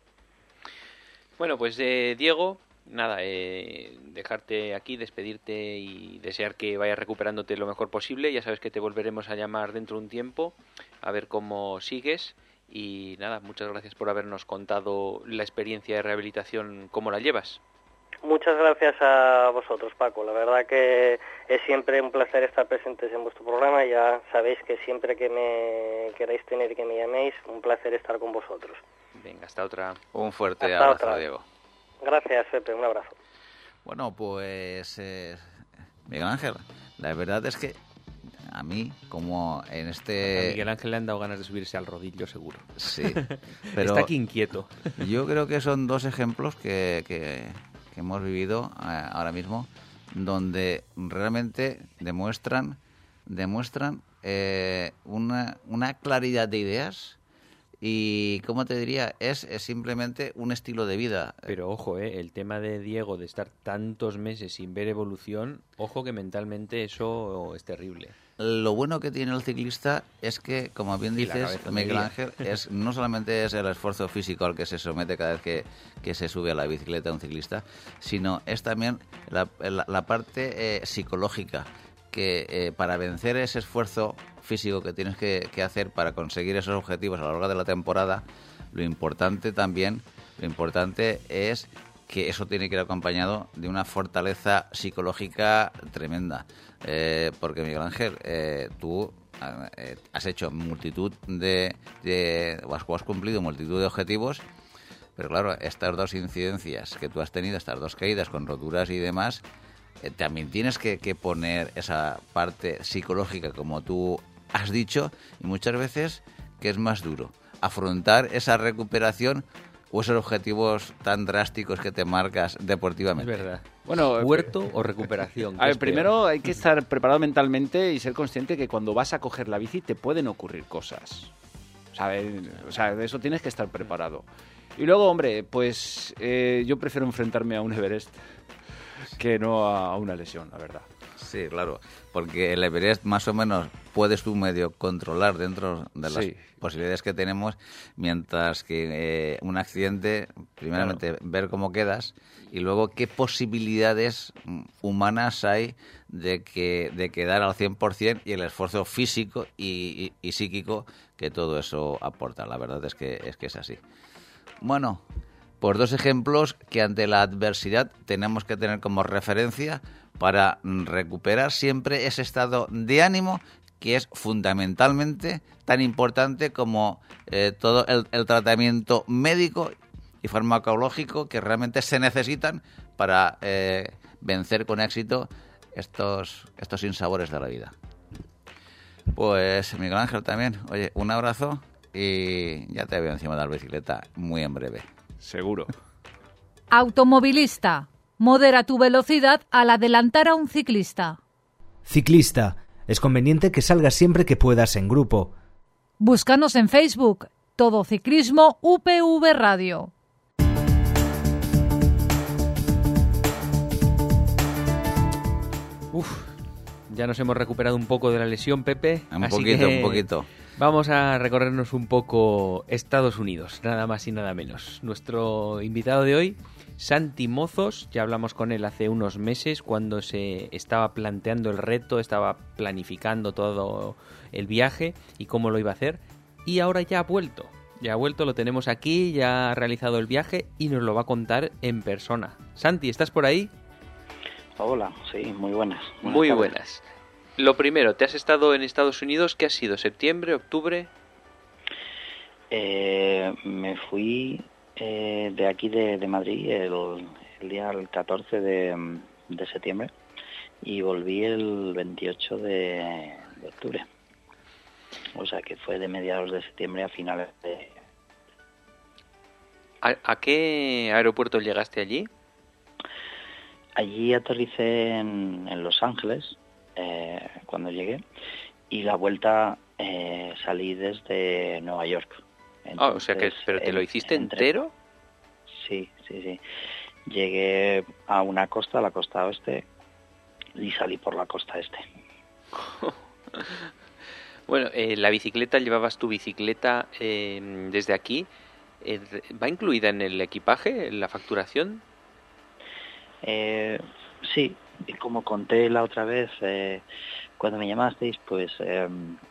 Bueno, pues eh, Diego, nada, eh, dejarte aquí, despedirte y desear que vayas recuperándote lo mejor posible. Ya sabes que te volveremos a llamar dentro de un tiempo, a ver cómo sigues. Y nada, muchas gracias por habernos contado la experiencia de rehabilitación, cómo la llevas. Muchas gracias a vosotros, Paco. La verdad que es siempre un placer estar presentes en vuestro programa. Ya sabéis que siempre que me queráis tener y que me llaméis, un placer estar con vosotros. Venga, hasta otra. Un fuerte hasta abrazo, otra. Diego. Gracias, Pepe. Un abrazo. Bueno, pues eh, Miguel Ángel, la verdad es que a mí, como en este... A Miguel Ángel le han dado ganas de subirse al rodillo, seguro. Sí, pero está aquí inquieto. Yo creo que son dos ejemplos que... que que hemos vivido eh, ahora mismo, donde realmente demuestran demuestran eh, una, una claridad de ideas y, ¿cómo te diría? Es, es simplemente un estilo de vida. Pero ojo, eh, el tema de Diego, de estar tantos meses sin ver evolución, ojo que mentalmente eso es terrible. Lo bueno que tiene el ciclista es que, como bien dices, Miguel Ángel, es no solamente es el esfuerzo físico al que se somete cada vez que, que se sube a la bicicleta un ciclista, sino es también la, la, la parte eh, psicológica, que eh, para vencer ese esfuerzo físico que tienes que, que hacer para conseguir esos objetivos a lo largo de la temporada, lo importante también, lo importante es que eso tiene que ir acompañado de una fortaleza psicológica tremenda. Eh, porque, Miguel Ángel, eh, tú eh, has hecho multitud de, de o, has, o has cumplido multitud de objetivos, pero claro, estas dos incidencias que tú has tenido, estas dos caídas con roturas y demás, eh, también tienes que, que poner esa parte psicológica, como tú has dicho, y muchas veces que es más duro afrontar esa recuperación o esos objetivos tan drásticos que te marcas deportivamente. Es verdad. Bueno, ¿huerto o recuperación? A ver, primero hay que estar preparado mentalmente y ser consciente que cuando vas a coger la bici te pueden ocurrir cosas. ¿Sabes? O sea, de eso tienes que estar preparado. Y luego, hombre, pues eh, yo prefiero enfrentarme a un Everest que no a una lesión, la verdad. Sí, claro, porque el Everest más o menos puedes tú medio controlar dentro de las sí. posibilidades que tenemos, mientras que eh, un accidente, primeramente claro. ver cómo quedas y luego qué posibilidades humanas hay de que de quedar al cien por ciento y el esfuerzo físico y, y, y psíquico que todo eso aporta. La verdad es que es que es así. Bueno, pues dos ejemplos que ante la adversidad tenemos que tener como referencia para recuperar siempre ese estado de ánimo que es fundamentalmente tan importante como eh, todo el, el tratamiento médico y farmacológico que realmente se necesitan para eh, vencer con éxito estos, estos sinsabores de la vida. Pues Miguel Ángel también, oye, un abrazo y ya te veo encima de la bicicleta muy en breve. Seguro. Automovilista. Modera tu velocidad al adelantar a un ciclista. Ciclista. Es conveniente que salgas siempre que puedas en grupo. Búscanos en Facebook. Todo Ciclismo U P V Radio. Uf, ya nos hemos recuperado un poco de la lesión, Pepe. Un así poquito, que un poquito. Vamos a recorrernos un poco Estados Unidos, nada más y nada menos. Nuestro invitado de hoy, Santi Mozos, ya hablamos con él hace unos meses cuando se estaba planteando el reto, estaba planificando todo el viaje y cómo lo iba a hacer. Y ahora ya ha vuelto, ya ha vuelto, lo tenemos aquí, ya ha realizado el viaje y nos lo va a contar en persona. Santi, ¿estás por ahí? Hola, sí, muy buenas. buenas muy tardes. buenas. Lo primero, ¿te has estado en Estados Unidos? ¿Qué ha sido? ¿Septiembre, octubre? Eh, me fui eh, de aquí de, de Madrid el, el día el catorce de, de septiembre y volví el veintiocho de, de octubre. O sea que fue de mediados de septiembre a finales de... ¿A, a qué aeropuerto llegaste allí? Allí aterricé en, en Los Ángeles. Eh, cuando llegué y la vuelta eh, salí desde Nueva York. Entonces, ah, o sea que, ¿pero te lo hiciste entre... entero? Sí, sí, sí. Llegué a una costa, la costa oeste, y salí por la costa este. Bueno, eh, la bicicleta, llevabas tu bicicleta eh, desde aquí. Eh, ¿Va incluida en el equipaje, en la facturación? Eh, sí. Y como conté la otra vez, eh, cuando me llamasteis, pues eh,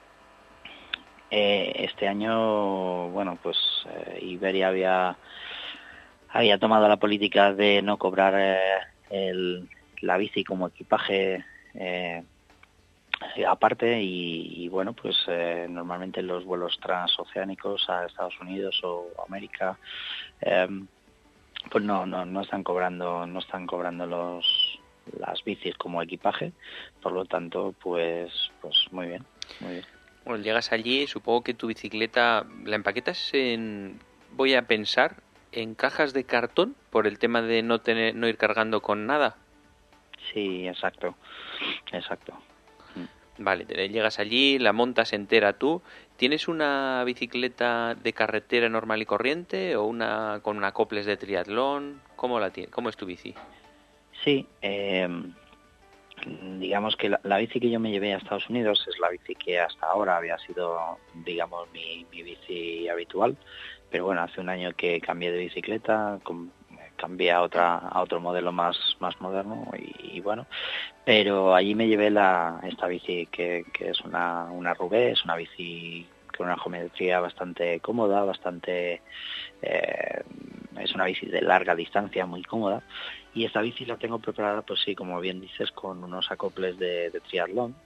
eh, este año, bueno, pues eh, Iberia había había tomado la política de no cobrar eh, el, la bici como equipaje eh, aparte y, y bueno, pues eh, normalmente los vuelos transoceánicos a Estados Unidos o América, eh, pues no, no, no están cobrando, no están cobrando los las bicis como equipaje, por lo tanto, pues pues muy bien, muy bien. Bueno, llegas allí, supongo que tu bicicleta la empaquetas en, voy a pensar, en cajas de cartón por el tema de no tener, no ir cargando con nada. Sí, exacto, exacto. Vale, te llegas allí, la montas entera tú. ¿Tienes una bicicleta de carretera normal y corriente o una con acoples de triatlón? ¿Cómo la tienes? ¿Cómo es tu bici? Sí, eh, digamos que la, la bici que yo me llevé a Estados Unidos es la bici que hasta ahora había sido, digamos, mi, mi bici habitual, pero bueno, hace un año que cambié de bicicleta, com, cambié a otra a otro modelo más más moderno y, y bueno, pero allí me llevé la esta bici que, que es una una Roubaix, es una bici con una geometría bastante cómoda, bastante eh, es una bici de larga distancia muy cómoda. Y esta bici la tengo preparada, pues sí, como bien dices, con unos acoples de, de triatlón.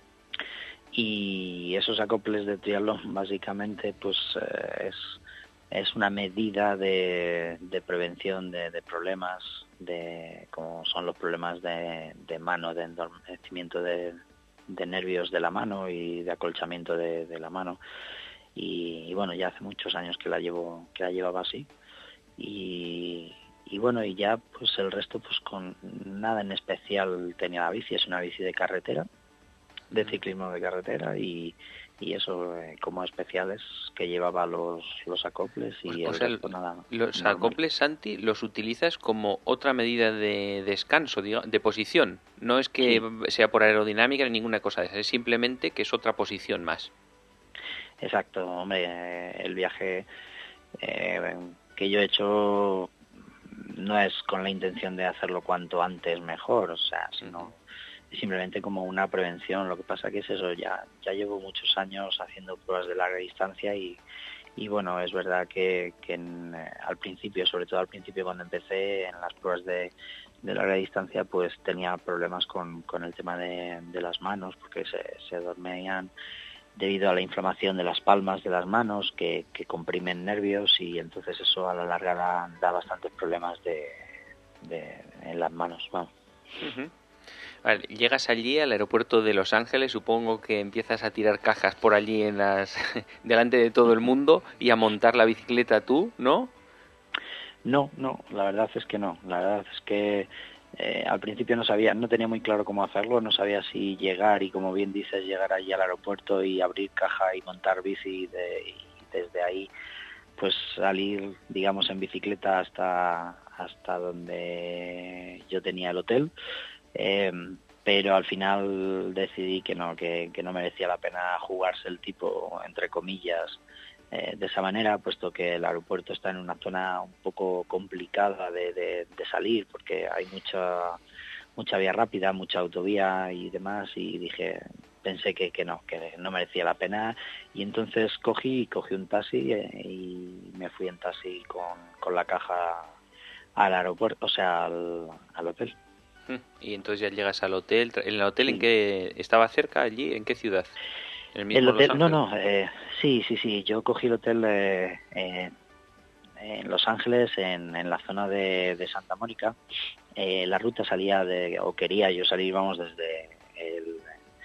Y esos acoples de triatlón, básicamente, pues eh, es, es una medida de, de prevención de, de problemas de como son los problemas de, de mano, de endormecimiento de, de nervios de la mano y de acolchamiento de, de la mano. Y, y bueno, ya hace muchos años que la llevo, que la llevaba así. Y, y bueno, y ya pues el resto pues con nada en especial tenía la bici. Es una bici de carretera, de ciclismo de carretera, y, y eso eh, como especiales que llevaba los, los acoples y o el sea, resto nada. Los normal. acoples, Santi, los utilizas como otra medida de descanso, digamos, de posición. No es que sí. sea por aerodinámica ni ninguna cosa de esa, es simplemente que es otra posición más. Exacto, hombre, el viaje eh, que yo he hecho no es con la intención de hacerlo cuanto antes mejor, o sea, sino uh-huh. simplemente como una prevención. Lo que pasa que es eso, ya ya llevo muchos años haciendo pruebas de larga distancia y, y bueno, es verdad que, que en, eh, al principio, sobre todo al principio cuando empecé en las pruebas de, de larga distancia, pues tenía problemas con, con el tema de, de las manos, porque se, se dormían debido a la inflamación de las palmas de las manos que, que comprimen nervios, y entonces eso a la larga da, da bastantes problemas de, de en las manos. Vamos. Uh-huh. Vale, llegas allí al aeropuerto de Los Ángeles, supongo que empiezas a tirar cajas por allí en las delante de todo el mundo y a montar la bicicleta tú, ¿no? No, no, la verdad es que no. La verdad es que Eh, al principio no sabía, no tenía muy claro cómo hacerlo, no sabía si llegar y, como bien dices, llegar allí al aeropuerto y abrir caja y montar bici de, y desde ahí pues salir, digamos, en bicicleta hasta hasta donde yo tenía el hotel, eh, pero al final decidí que no, que, que no merecía la pena jugarse el tipo, entre comillas, Eh, de esa manera, puesto que el aeropuerto está en una zona un poco complicada de, de, de salir, porque hay mucha mucha vía rápida, mucha autovía y demás, y dije, pensé que, que no, que no merecía la pena, y entonces cogí cogí un taxi eh, y me fui en taxi con, con la caja al aeropuerto, o sea, al, al hotel. Y entonces ya llegas al hotel. ¿El hotel sí. en qué estaba cerca allí? ¿En qué ciudad? ¿El, el hotel? No, no, eh, sí, sí, sí, yo cogí el hotel eh, eh, en Los Ángeles, en, en la zona de, de Santa Mónica. Eh, la ruta salía de, o quería yo salir, vamos, desde el,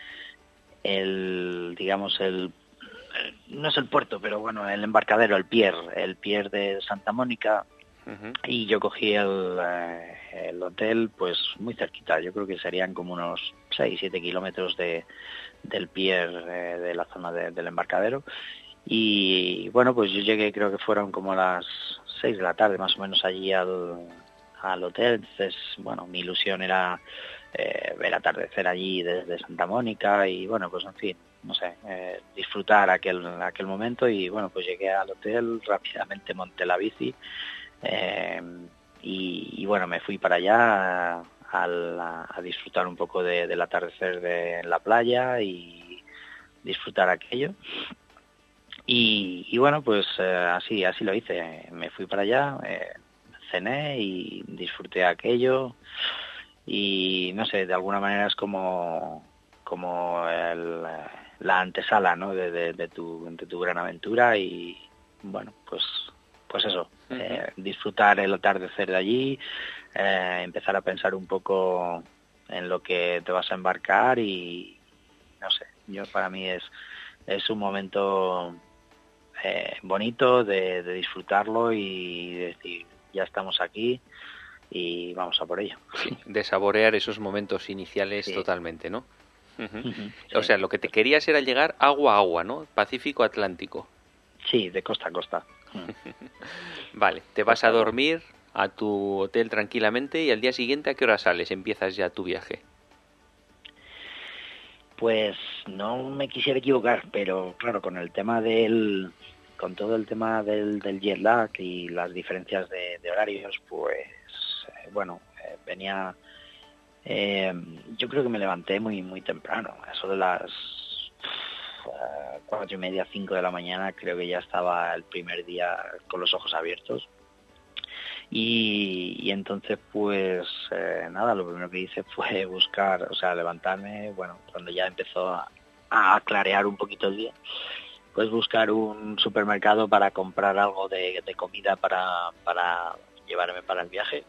el digamos, el, el, no es el puerto, pero bueno, el embarcadero, el pier, el pier de Santa Mónica. Uh-huh. Y yo cogí el, eh, el hotel pues muy cerquita, yo creo que serían como unos seis siete kilómetros de del pier eh, de la zona de, del embarcadero, y bueno, pues yo llegué, creo que fueron como las seis de la tarde más o menos allí al, al hotel. Entonces, bueno, mi ilusión era eh, ver atardecer allí desde Santa Mónica y bueno, pues en fin, no sé, eh, disfrutar aquel, aquel momento. Y bueno, pues llegué al hotel, rápidamente monté la bici eh, y, y bueno, me fui para allá a, a, a disfrutar un poco de, del atardecer de, en la playa y disfrutar aquello. Y, y bueno, pues eh, así así lo hice. Me fui para allá, eh, cené y disfruté aquello. Y no sé, de alguna manera es como como el, la antesala, ¿no? de, de, de, tu, de tu gran aventura. Y bueno, pues pues eso, uh-huh. eh, disfrutar el atardecer de allí, eh, empezar a pensar un poco en lo que te vas a embarcar y no sé, yo para mí es es un momento eh, bonito de, de disfrutarlo y decir, ya estamos aquí y vamos a por ello. Sí, de saborear esos momentos iniciales sí. Totalmente, ¿no? Uh-huh. Uh-huh, sí. O sea, lo que te querías era llegar agua a agua, ¿no? Pacífico Atlántico. Sí, de costa a costa. Vale, te vas a dormir a tu hotel tranquilamente y al día siguiente, ¿a qué hora sales? Empiezas ya tu viaje. Pues no me quisiera equivocar, pero claro, con el tema del, con todo el tema del, del jet lag y las diferencias de, de horarios, pues eh, bueno, eh, venía, eh, yo creo que me levanté muy muy temprano, eso de las uh, cuatro y media, cinco de la mañana, creo que ya estaba el primer día con los ojos abiertos. Y, y entonces pues eh, nada, lo primero que hice fue buscar, o sea, levantarme, bueno, cuando ya empezó a, a clarear un poquito el día, pues buscar un supermercado para comprar algo de, de comida para, para llevarme para el viaje.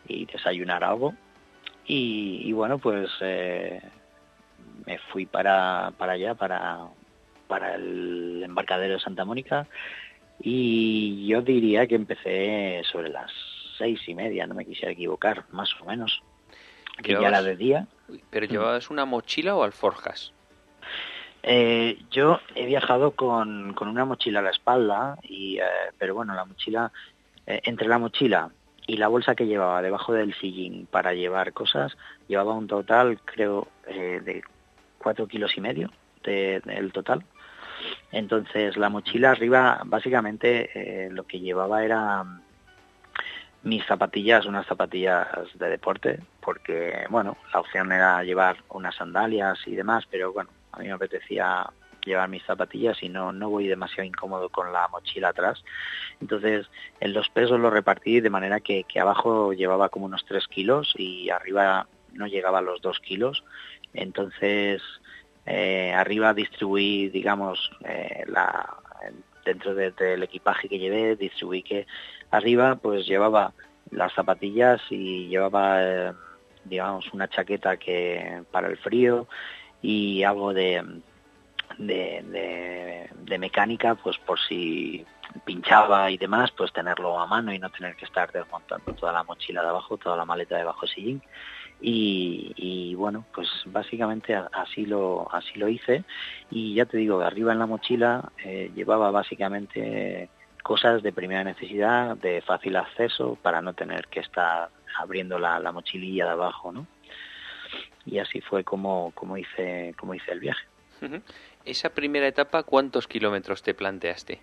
y desayunar algo. Y, y bueno, pues eh, me fui para, para allá, para, para el embarcadero de Santa Mónica, y yo diría que empecé sobre las seis y media, no me quisiera equivocar, más o menos, que ya era de día. ¿Pero llevabas una mochila o alforjas? Eh, yo he viajado con, con una mochila a la espalda, y eh, pero bueno, la mochila, eh, entre la mochila y la bolsa que llevaba debajo del sillín para llevar cosas, llevaba un total, creo, eh, de cuatro kilos y medio del de, de total. Entonces la mochila arriba, básicamente, eh, lo que llevaba era mis zapatillas, unas zapatillas de deporte, porque, bueno, la opción era llevar unas sandalias y demás, pero bueno, a mí me apetecía llevar mis zapatillas y no, no voy demasiado incómodo con la mochila atrás. Entonces, en los pesos los repartí de manera que, que abajo llevaba como unos tres kilos y arriba no llegaba a los dos kilos. Entonces, eh, arriba distribuí, digamos, eh, la, dentro de, del equipaje que llevé, distribuí que arriba pues llevaba las zapatillas y llevaba, eh, digamos, una chaqueta que para el frío, y algo de, de, de, de mecánica, pues por si pinchaba y demás, pues tenerlo a mano y no tener que estar desmontando toda la mochila de abajo, toda la maleta de bajo sillín. Y, y bueno, pues básicamente así lo así lo hice, y ya te digo, arriba en la mochila eh, llevaba básicamente cosas de primera necesidad, de fácil acceso, para no tener que estar abriendo la, la mochililla de abajo, ¿no? Y así fue como, como hice como hice el viaje. Uh-huh. Esa primera etapa, ¿cuántos kilómetros te planteaste?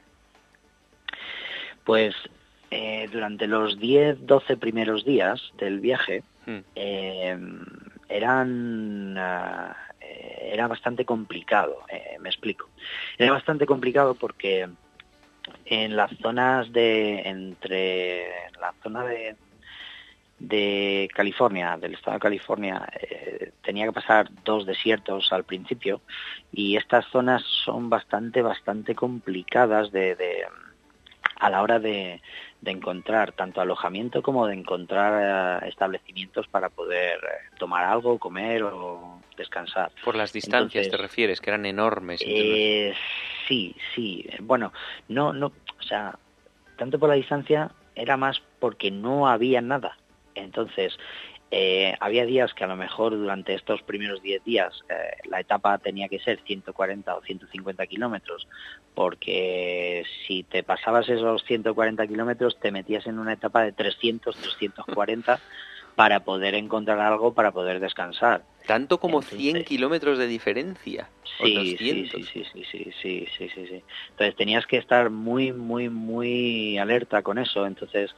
Pues eh, durante los diez, doce primeros días del viaje uh-huh. eh, eran uh, eh, era bastante complicado, eh, me explico. Era bastante complicado porque en las zonas de entre la zona de de California, del estado de California, eh, tenía que pasar dos desiertos al principio, y estas zonas son bastante, bastante complicadas de, de a la hora de, de encontrar tanto alojamiento como de encontrar uh, establecimientos para poder uh, tomar algo, comer o descansar. Por las distancias. Entonces, te refieres, que eran enormes. Eh, sí, sí. Bueno, no, no, o sea, tanto por la distancia era más porque no había nada. Entonces, eh, había días que a lo mejor durante estos primeros diez días eh, la etapa tenía que ser ciento cuarenta o ciento cincuenta kilómetros, porque si te pasabas esos ciento cuarenta kilómetros te metías en una etapa de trescientos, trescientos cuarenta para poder encontrar algo, para poder descansar. ¿Tanto como Entonces, cien kilómetros de diferencia? Sí, sí, sí, sí, sí, sí, sí, sí, sí, sí. Entonces tenías que estar muy, muy, muy alerta con eso. Entonces,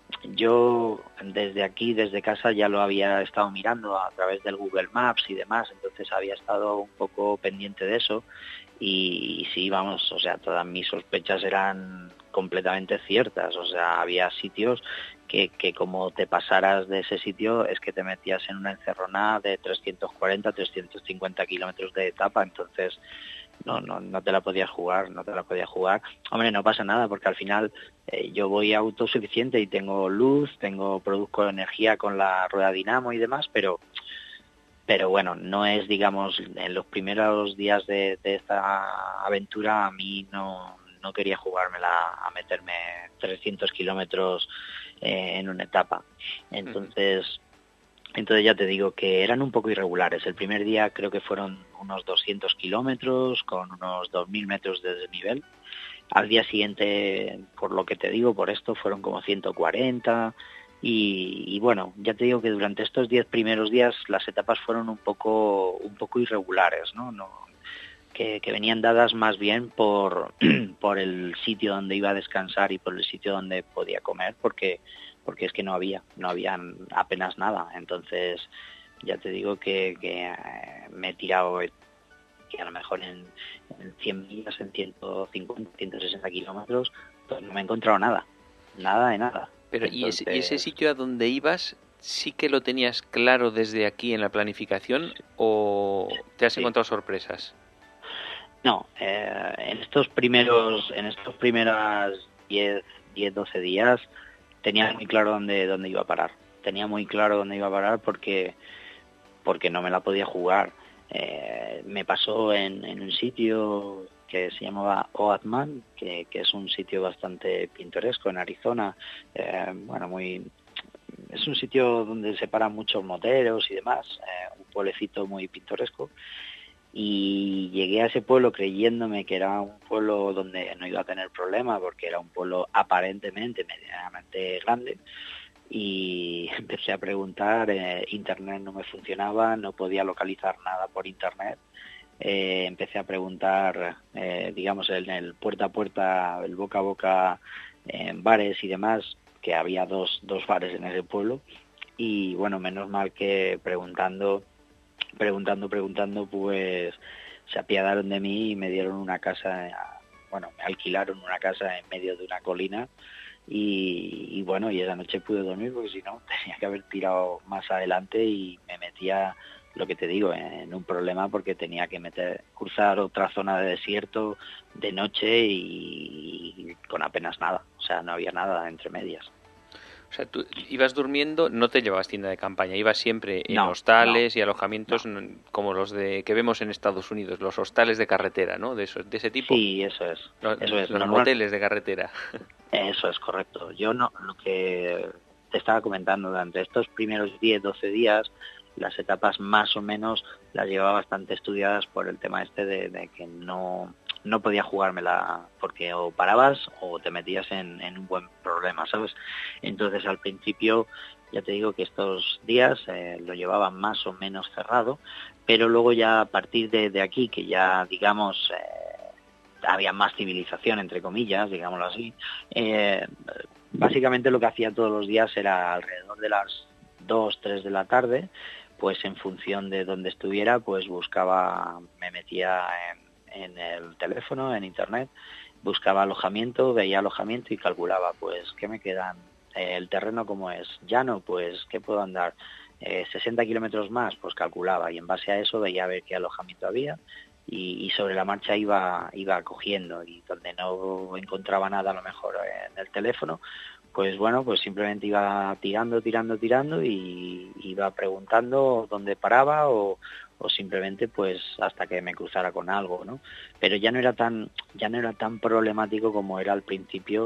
yo desde aquí, desde casa, ya lo había estado mirando a través del Google Maps y demás, entonces había estado un poco pendiente de eso, y, y sí, vamos, o sea, todas mis sospechas eran completamente ciertas. O sea, había sitios que, que como te pasaras de ese sitio es que te metías en una encerrona de trescientos cuarenta, trescientos cincuenta kilómetros de etapa, entonces no, no, no te la podías jugar, no te la podías jugar. Hombre, no pasa nada, porque al final eh, yo voy autosuficiente y tengo luz, tengo, produzco energía con la rueda dinamo y demás, pero pero bueno, no es, digamos, en los primeros días de, de esta aventura a mí no, no quería jugármela a meterme trescientos kilómetros eh, en una etapa. Entonces... Entonces ya te digo que eran un poco irregulares. El primer día creo que fueron unos doscientos kilómetros con unos dos mil metros de desnivel. Al día siguiente, por lo que te digo, por esto fueron como ciento cuarenta. Y, y bueno, ya te digo que durante estos diez primeros días las etapas fueron un poco, un poco irregulares, ¿no? no que, que venían dadas más bien por, por el sitio donde iba a descansar y por el sitio donde podía comer, porque... porque es que no había, no había apenas nada. Entonces, ya te digo que, que eh, me he tirado, que a lo mejor en, en cien millas, en ciento cincuenta, ciento sesenta kilómetros, pues no me he encontrado nada, nada de nada. Pero Entonces, ¿y, ese, ¿y ese sitio a donde ibas sí que lo tenías claro desde aquí en la planificación o te has sí. encontrado sorpresas? No, eh, en estos primeros, en estos primeras diez, doce días tenía muy claro dónde, dónde iba a parar. tenía muy claro dónde iba a parar porque, porque no me la podía jugar. Eh, me pasó en, en un sitio que se llamaba Oatman, que, que es un sitio bastante pintoresco en Arizona, eh, bueno, muy... Es un sitio donde se paran muchos moteros y demás, eh, un pueblecito muy pintoresco, y llegué a ese pueblo creyéndome que era un pueblo donde no iba a tener problema, porque era un pueblo aparentemente medianamente grande, y empecé a preguntar, eh, internet no me funcionaba, no podía localizar nada por internet, eh, empecé a preguntar, eh, digamos, en el puerta a puerta, el boca a boca, en bares y demás, que había dos, dos bares en ese pueblo, y bueno, menos mal que preguntando, preguntando, preguntando, pues se apiadaron de mí y me dieron una casa, bueno, me alquilaron una casa en medio de una colina, y, y bueno, y esa noche pude dormir porque si no tenía que haber tirado más adelante y me metía, lo que te digo, en un problema porque tenía que meter, cruzar otra zona de desierto de noche y, y con apenas nada, o sea, no había nada entre medias. O sea, tú ibas durmiendo, no te llevabas tienda de campaña, ibas siempre en no, hostales no, y alojamientos no. como los de que vemos en Estados Unidos, los hostales de carretera, ¿no? De, eso, de ese tipo. Sí, eso es. Los, eso es. los Normal... moteles de carretera. Eso es correcto. Yo no, lo que te estaba comentando, durante estos primeros diez, doce días, las etapas más o menos las llevaba bastante estudiadas por el tema este de, de que no... no podía jugármela porque o parabas o te metías en, en un buen problema, ¿sabes? Entonces al principio ya te digo que estos días eh, lo llevaba más o menos cerrado, pero luego ya a partir de, de aquí, que ya digamos eh, había más civilización, entre comillas, digámoslo así, eh, básicamente lo que hacía todos los días era alrededor de las dos, tres de la tarde, pues en función de donde estuviera, pues buscaba, me metía en en el teléfono, en internet, buscaba alojamiento, veía alojamiento y calculaba, pues, ¿qué me quedan? Eh, el terreno, ¿cómo es? Llano, pues, ¿qué puedo andar? Eh, sesenta kilómetros más, pues calculaba, y en base a eso veía a ver qué alojamiento había, y, y sobre la marcha iba, iba cogiendo, y donde no encontraba nada a lo mejor en el teléfono, pues bueno, pues simplemente iba tirando, tirando, tirando, y iba preguntando dónde paraba, o o simplemente pues hasta que me cruzara con algo, ¿no? Pero ya no era tan ya no era tan problemático como era al principio,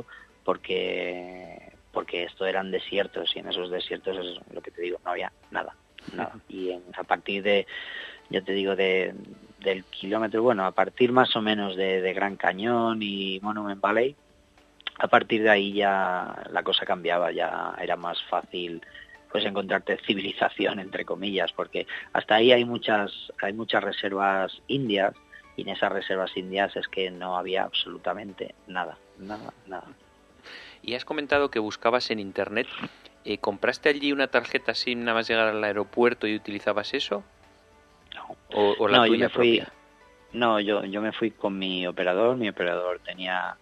porque porque esto eran desiertos, y en esos desiertos es lo que te digo, no había nada, nada. Y en, a partir de, ya te digo, de del kilómetro, bueno, a partir más o menos de, de Gran Cañón y Monument Valley, a partir de ahí ya la cosa cambiaba, ya era más fácil pues encontrarte civilización, entre comillas, porque hasta ahí hay muchas hay muchas reservas indias, y en esas reservas indias es que no había absolutamente nada, nada, nada. Y has comentado que buscabas en internet, eh, ¿compraste allí una tarjeta SIM nada más llegar al aeropuerto y utilizabas eso? No, ¿O, o la no, tuya yo me fui, propia? No, yo, yo me fui con mi operador, mi operador tenía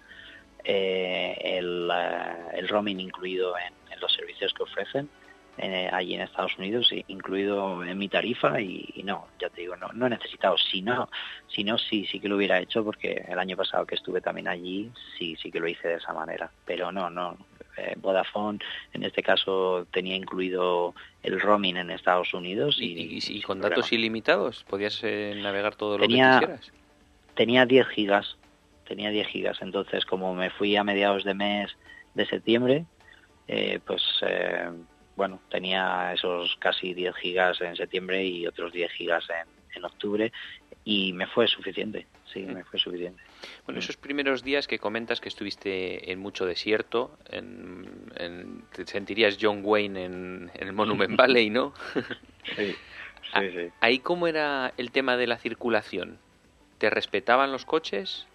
eh, el, uh, el roaming incluido en, en los servicios que ofrecen, Eh, allí en Estados Unidos, incluido en mi tarifa, y, y no, ya te digo, no, no he necesitado. Si no, si no, sí, sí que lo hubiera hecho, porque el año pasado que estuve también allí, sí, sí que lo hice de esa manera. Pero no, no, eh, Vodafone en este caso tenía incluido el roaming en Estados Unidos. Y, ¿Y, y, y con problema. datos ilimitados? ¿Podías eh, navegar todo tenía, lo que quisieras? Tenía diez gigas, tenía diez gigas, entonces como me fui a mediados de mes de septiembre, eh, pues... Eh, bueno, tenía esos casi diez gigas en septiembre y otros diez gigas en, en octubre, y me fue suficiente, sí, me fue suficiente. Bueno, esos primeros días que comentas que estuviste en mucho desierto, en, en, te sentirías John Wayne en, en el Monument Valley, ¿no? Sí, sí, sí. ¿Ahí cómo era el tema de la circulación? ¿Te respetaban los coches?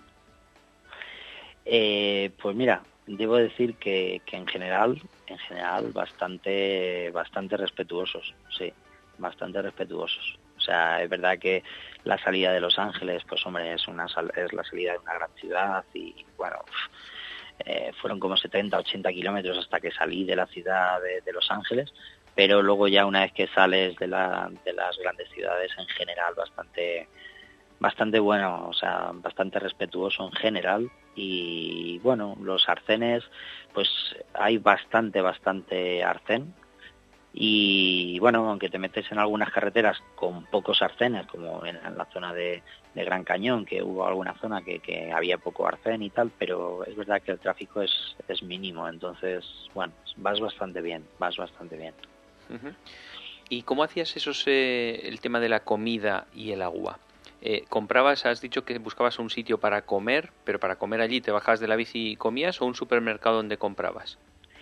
Eh, pues mira, debo decir que, que en general, en general bastante, bastante respetuosos, sí, bastante respetuosos. O sea, es verdad que la salida de Los Ángeles, pues hombre, es una es la salida de una gran ciudad, y bueno, eh, fueron como setenta, ochenta kilómetros hasta que salí de la ciudad de, de Los Ángeles, pero luego ya una vez que sales de, la, de las grandes ciudades, en general bastante, bastante bueno, o sea, bastante respetuoso en general. Y bueno, los arcenes, pues hay bastante, bastante arcén, Y bueno, aunque te metes en algunas carreteras con pocos arcenes, como en, en la zona de, de Gran Cañón, que hubo alguna zona que, que había poco arcén y tal, pero es verdad que el tráfico es, es mínimo, entonces, bueno, vas bastante bien, vas bastante bien. Uh-huh. ¿Y cómo hacías esos, eh, el tema de la comida y el agua? Eh, ¿Comprabas, has dicho que buscabas un sitio para comer, pero para comer allí te bajabas de la bici y comías, o un supermercado donde comprabas?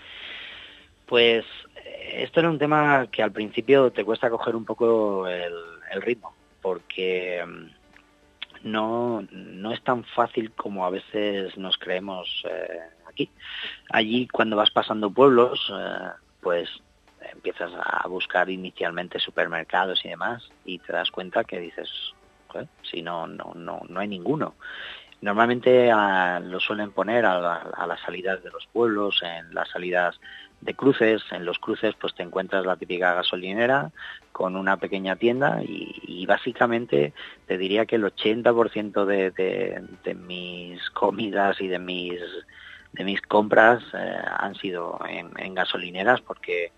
Pues esto era un tema que al principio te cuesta coger un poco el, el ritmo, porque no, no es tan fácil como a veces nos creemos eh, aquí. Allí, cuando vas pasando pueblos, eh, pues empiezas a buscar inicialmente supermercados y demás, y te das cuenta que dices, ¿eh? si no, no, no, no hay ninguno. Normalmente a, lo suelen poner a, la, a las salidas de los pueblos, en las salidas de cruces. En los cruces pues te encuentras la típica gasolinera con una pequeña tienda y, y básicamente te diría que el ochenta por ciento de, de, de mis comidas y de mis de mis compras eh, han sido en, en gasolineras, porque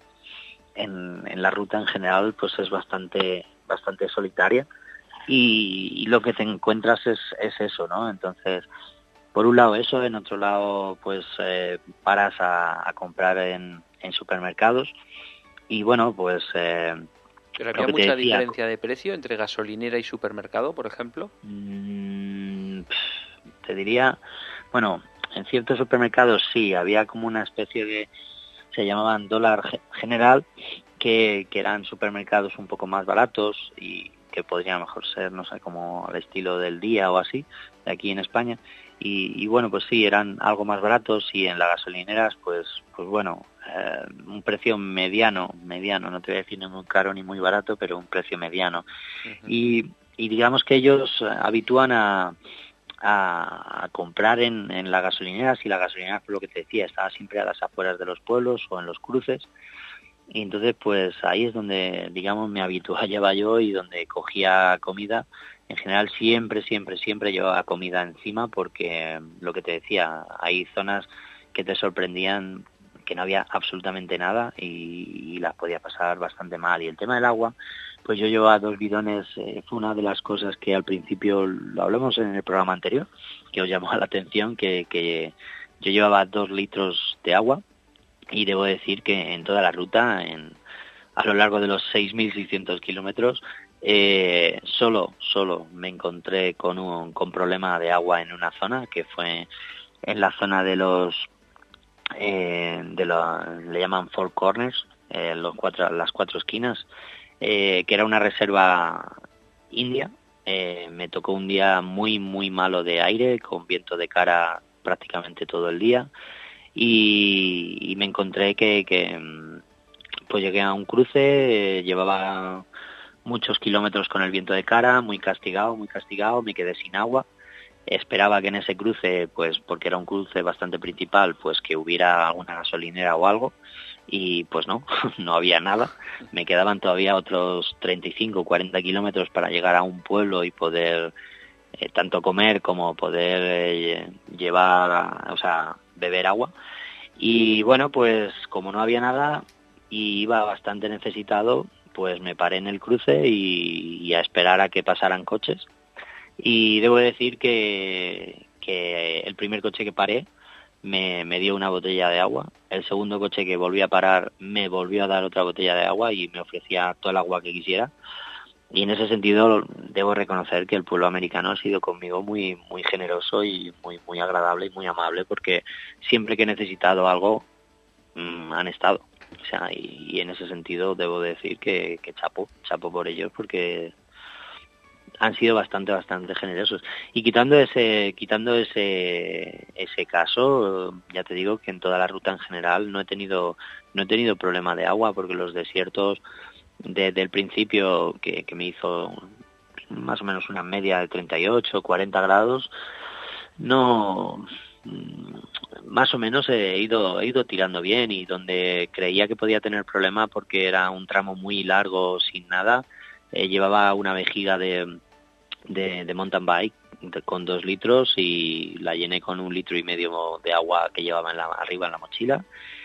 en, en la ruta en general pues es bastante bastante solitaria y, y lo que te encuentras es, es eso, ¿no? Entonces, por un lado eso, en otro lado pues eh, paras a, a comprar en, en supermercados y bueno, pues... Eh, ¿Pero había mucha decía, diferencia de precio entre gasolinera y supermercado, por ejemplo? Mmm, te diría, bueno, en ciertos supermercados sí, había como una especie de... se llamaban dólar general, que, que eran supermercados un poco más baratos y que podrían mejor ser, no sé, como al estilo del Día o así, de aquí en España. Y, y bueno, pues sí, eran algo más baratos, y en las gasolineras, pues pues bueno, eh, un precio mediano, mediano, no te voy a decir ni muy caro ni muy barato, pero un precio mediano. Uh-huh. Y, y digamos que ellos habitúan a, a, a comprar en, en las gasolineras, y la gasolinera, por lo que te decía, estaba siempre a las afueras de los pueblos o en los cruces. Y entonces pues ahí es donde, digamos, me habituaba yo y donde cogía comida. En general siempre, siempre, siempre llevaba comida encima, porque lo que te decía, hay zonas que te sorprendían que no había absolutamente nada y, y las podía pasar bastante mal. Y el tema del agua, pues yo llevaba dos bidones, eh, fue una de las cosas que al principio, lo hablamos en el programa anterior, que os llamó la atención, que, que yo llevaba dos litros de agua. Y debo decir que en toda la ruta, en, a lo largo de los seis mil seiscientos kilómetros, eh, solo, solo me encontré con un con problema de agua en una zona, que fue en la zona de los, eh, de lo, le llaman Four Corners, eh, los cuatro, las cuatro esquinas, eh, que era una reserva india. Eh, me tocó un día muy, muy malo de aire, con viento de cara prácticamente todo el día. Y, y me encontré que, que pues llegué a un cruce, eh, llevaba muchos kilómetros con el viento de cara, muy castigado, muy castigado, me quedé sin agua. Esperaba que en ese cruce, pues porque era un cruce bastante principal, pues que hubiera alguna gasolinera o algo, y pues no, no había nada. Me quedaban todavía otros treinta y cinco o cuarenta kilómetros para llegar a un pueblo y poder eh, tanto comer como poder eh, llevar, o sea, beber agua. Y bueno, pues como no había nada y iba bastante necesitado, pues me paré en el cruce y, y a esperar a que pasaran coches. Y debo decir que, que el primer coche que paré me, me dio una botella de agua. El segundo coche que volví a parar me volvió a dar otra botella de agua y me ofrecía todo el agua que quisiera. Y en ese sentido debo reconocer que el pueblo americano ha sido conmigo muy muy generoso y muy muy agradable y muy amable, porque siempre que he necesitado algo mmm, han estado. O sea, y, y en ese sentido debo decir que, que chapo, chapo por ellos, porque han sido bastante bastante generosos. Y quitando ese quitando ese ese caso, ya te digo que en toda la ruta en general no he tenido no he tenido problema de agua, porque los desiertos desde el principio, que, que me hizo más o menos una media de treinta y ocho, cuarenta grados, no, más o menos he ido he ido tirando bien, y donde creía que podía tener problema porque era un tramo muy largo sin nada, eh, llevaba una vejiga de, de, de mountain bike de, con dos litros, y la llené con un litro y medio de agua que llevaba en la, arriba en la mochila.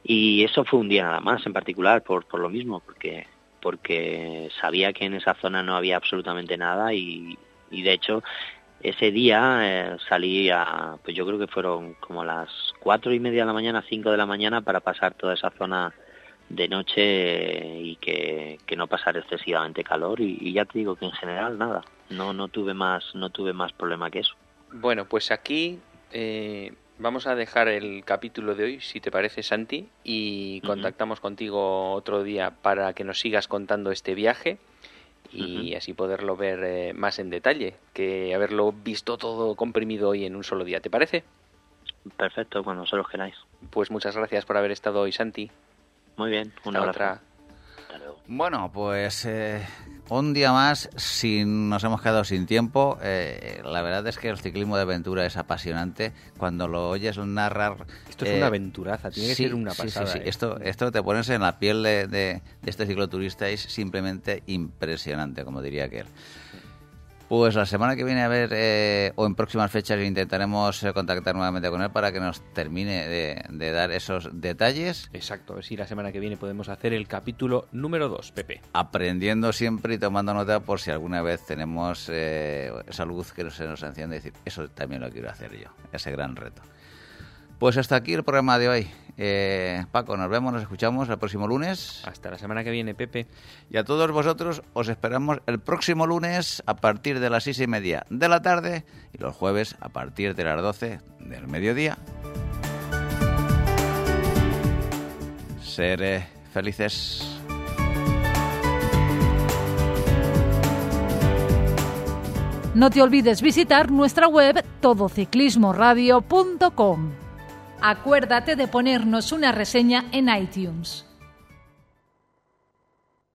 Y eso fue un día nada más en particular, por, por lo mismo, porque porque sabía que en esa zona no había absolutamente nada y, y de hecho ese día eh, salí a, pues yo creo que fueron como las cuatro y media de la mañana, cinco de la mañana para pasar toda esa zona de noche eh, y que, que no pasar excesivamente calor y, y ya te digo que en general nada, no no tuve más no tuve más problema que eso. Bueno, pues aquí eh, vamos a dejar el capítulo de hoy, si te parece, Santi, y contactamos uh-huh. contigo otro día para que nos sigas contando este viaje y uh-huh. así poderlo ver eh, más en detalle, que haberlo visto todo comprimido hoy en un solo día. ¿Te parece? Perfecto, cuando solo queráis. Pues muchas gracias por haber estado hoy, Santi. Muy bien, un Hasta abrazo. Otra. Bueno, pues eh, un día más, sin, nos hemos quedado sin tiempo. Eh, la verdad es que el ciclismo de aventura es apasionante. Cuando lo oyes narrar... Esto es eh, una aventuraza, tiene que sí, ser una pasada. Sí, sí, sí. ¿eh? Esto, esto te pones en la piel de, de, de este cicloturista, es simplemente impresionante, como diría aquel. Pues la semana que viene, a ver, eh, o en próximas fechas, intentaremos eh, contactar nuevamente con él para que nos termine de, de dar esos detalles. Exacto, a ver si la semana que viene podemos hacer el capítulo número dos, Pepe. Aprendiendo siempre y tomando nota por si alguna vez tenemos eh, esa luz que se nos enciende y decir, eso también lo quiero hacer yo, ese gran reto. Pues hasta aquí el programa de hoy. Eh, Paco, nos vemos, nos escuchamos el próximo lunes. Hasta la semana que viene, Pepe. Y a todos vosotros os esperamos el próximo lunes a partir de las seis y media de la tarde y los jueves a partir de las doce del mediodía. Seré felices. No te olvides visitar nuestra web todo ciclismo radio punto com. Acuérdate de ponernos una reseña en iTunes.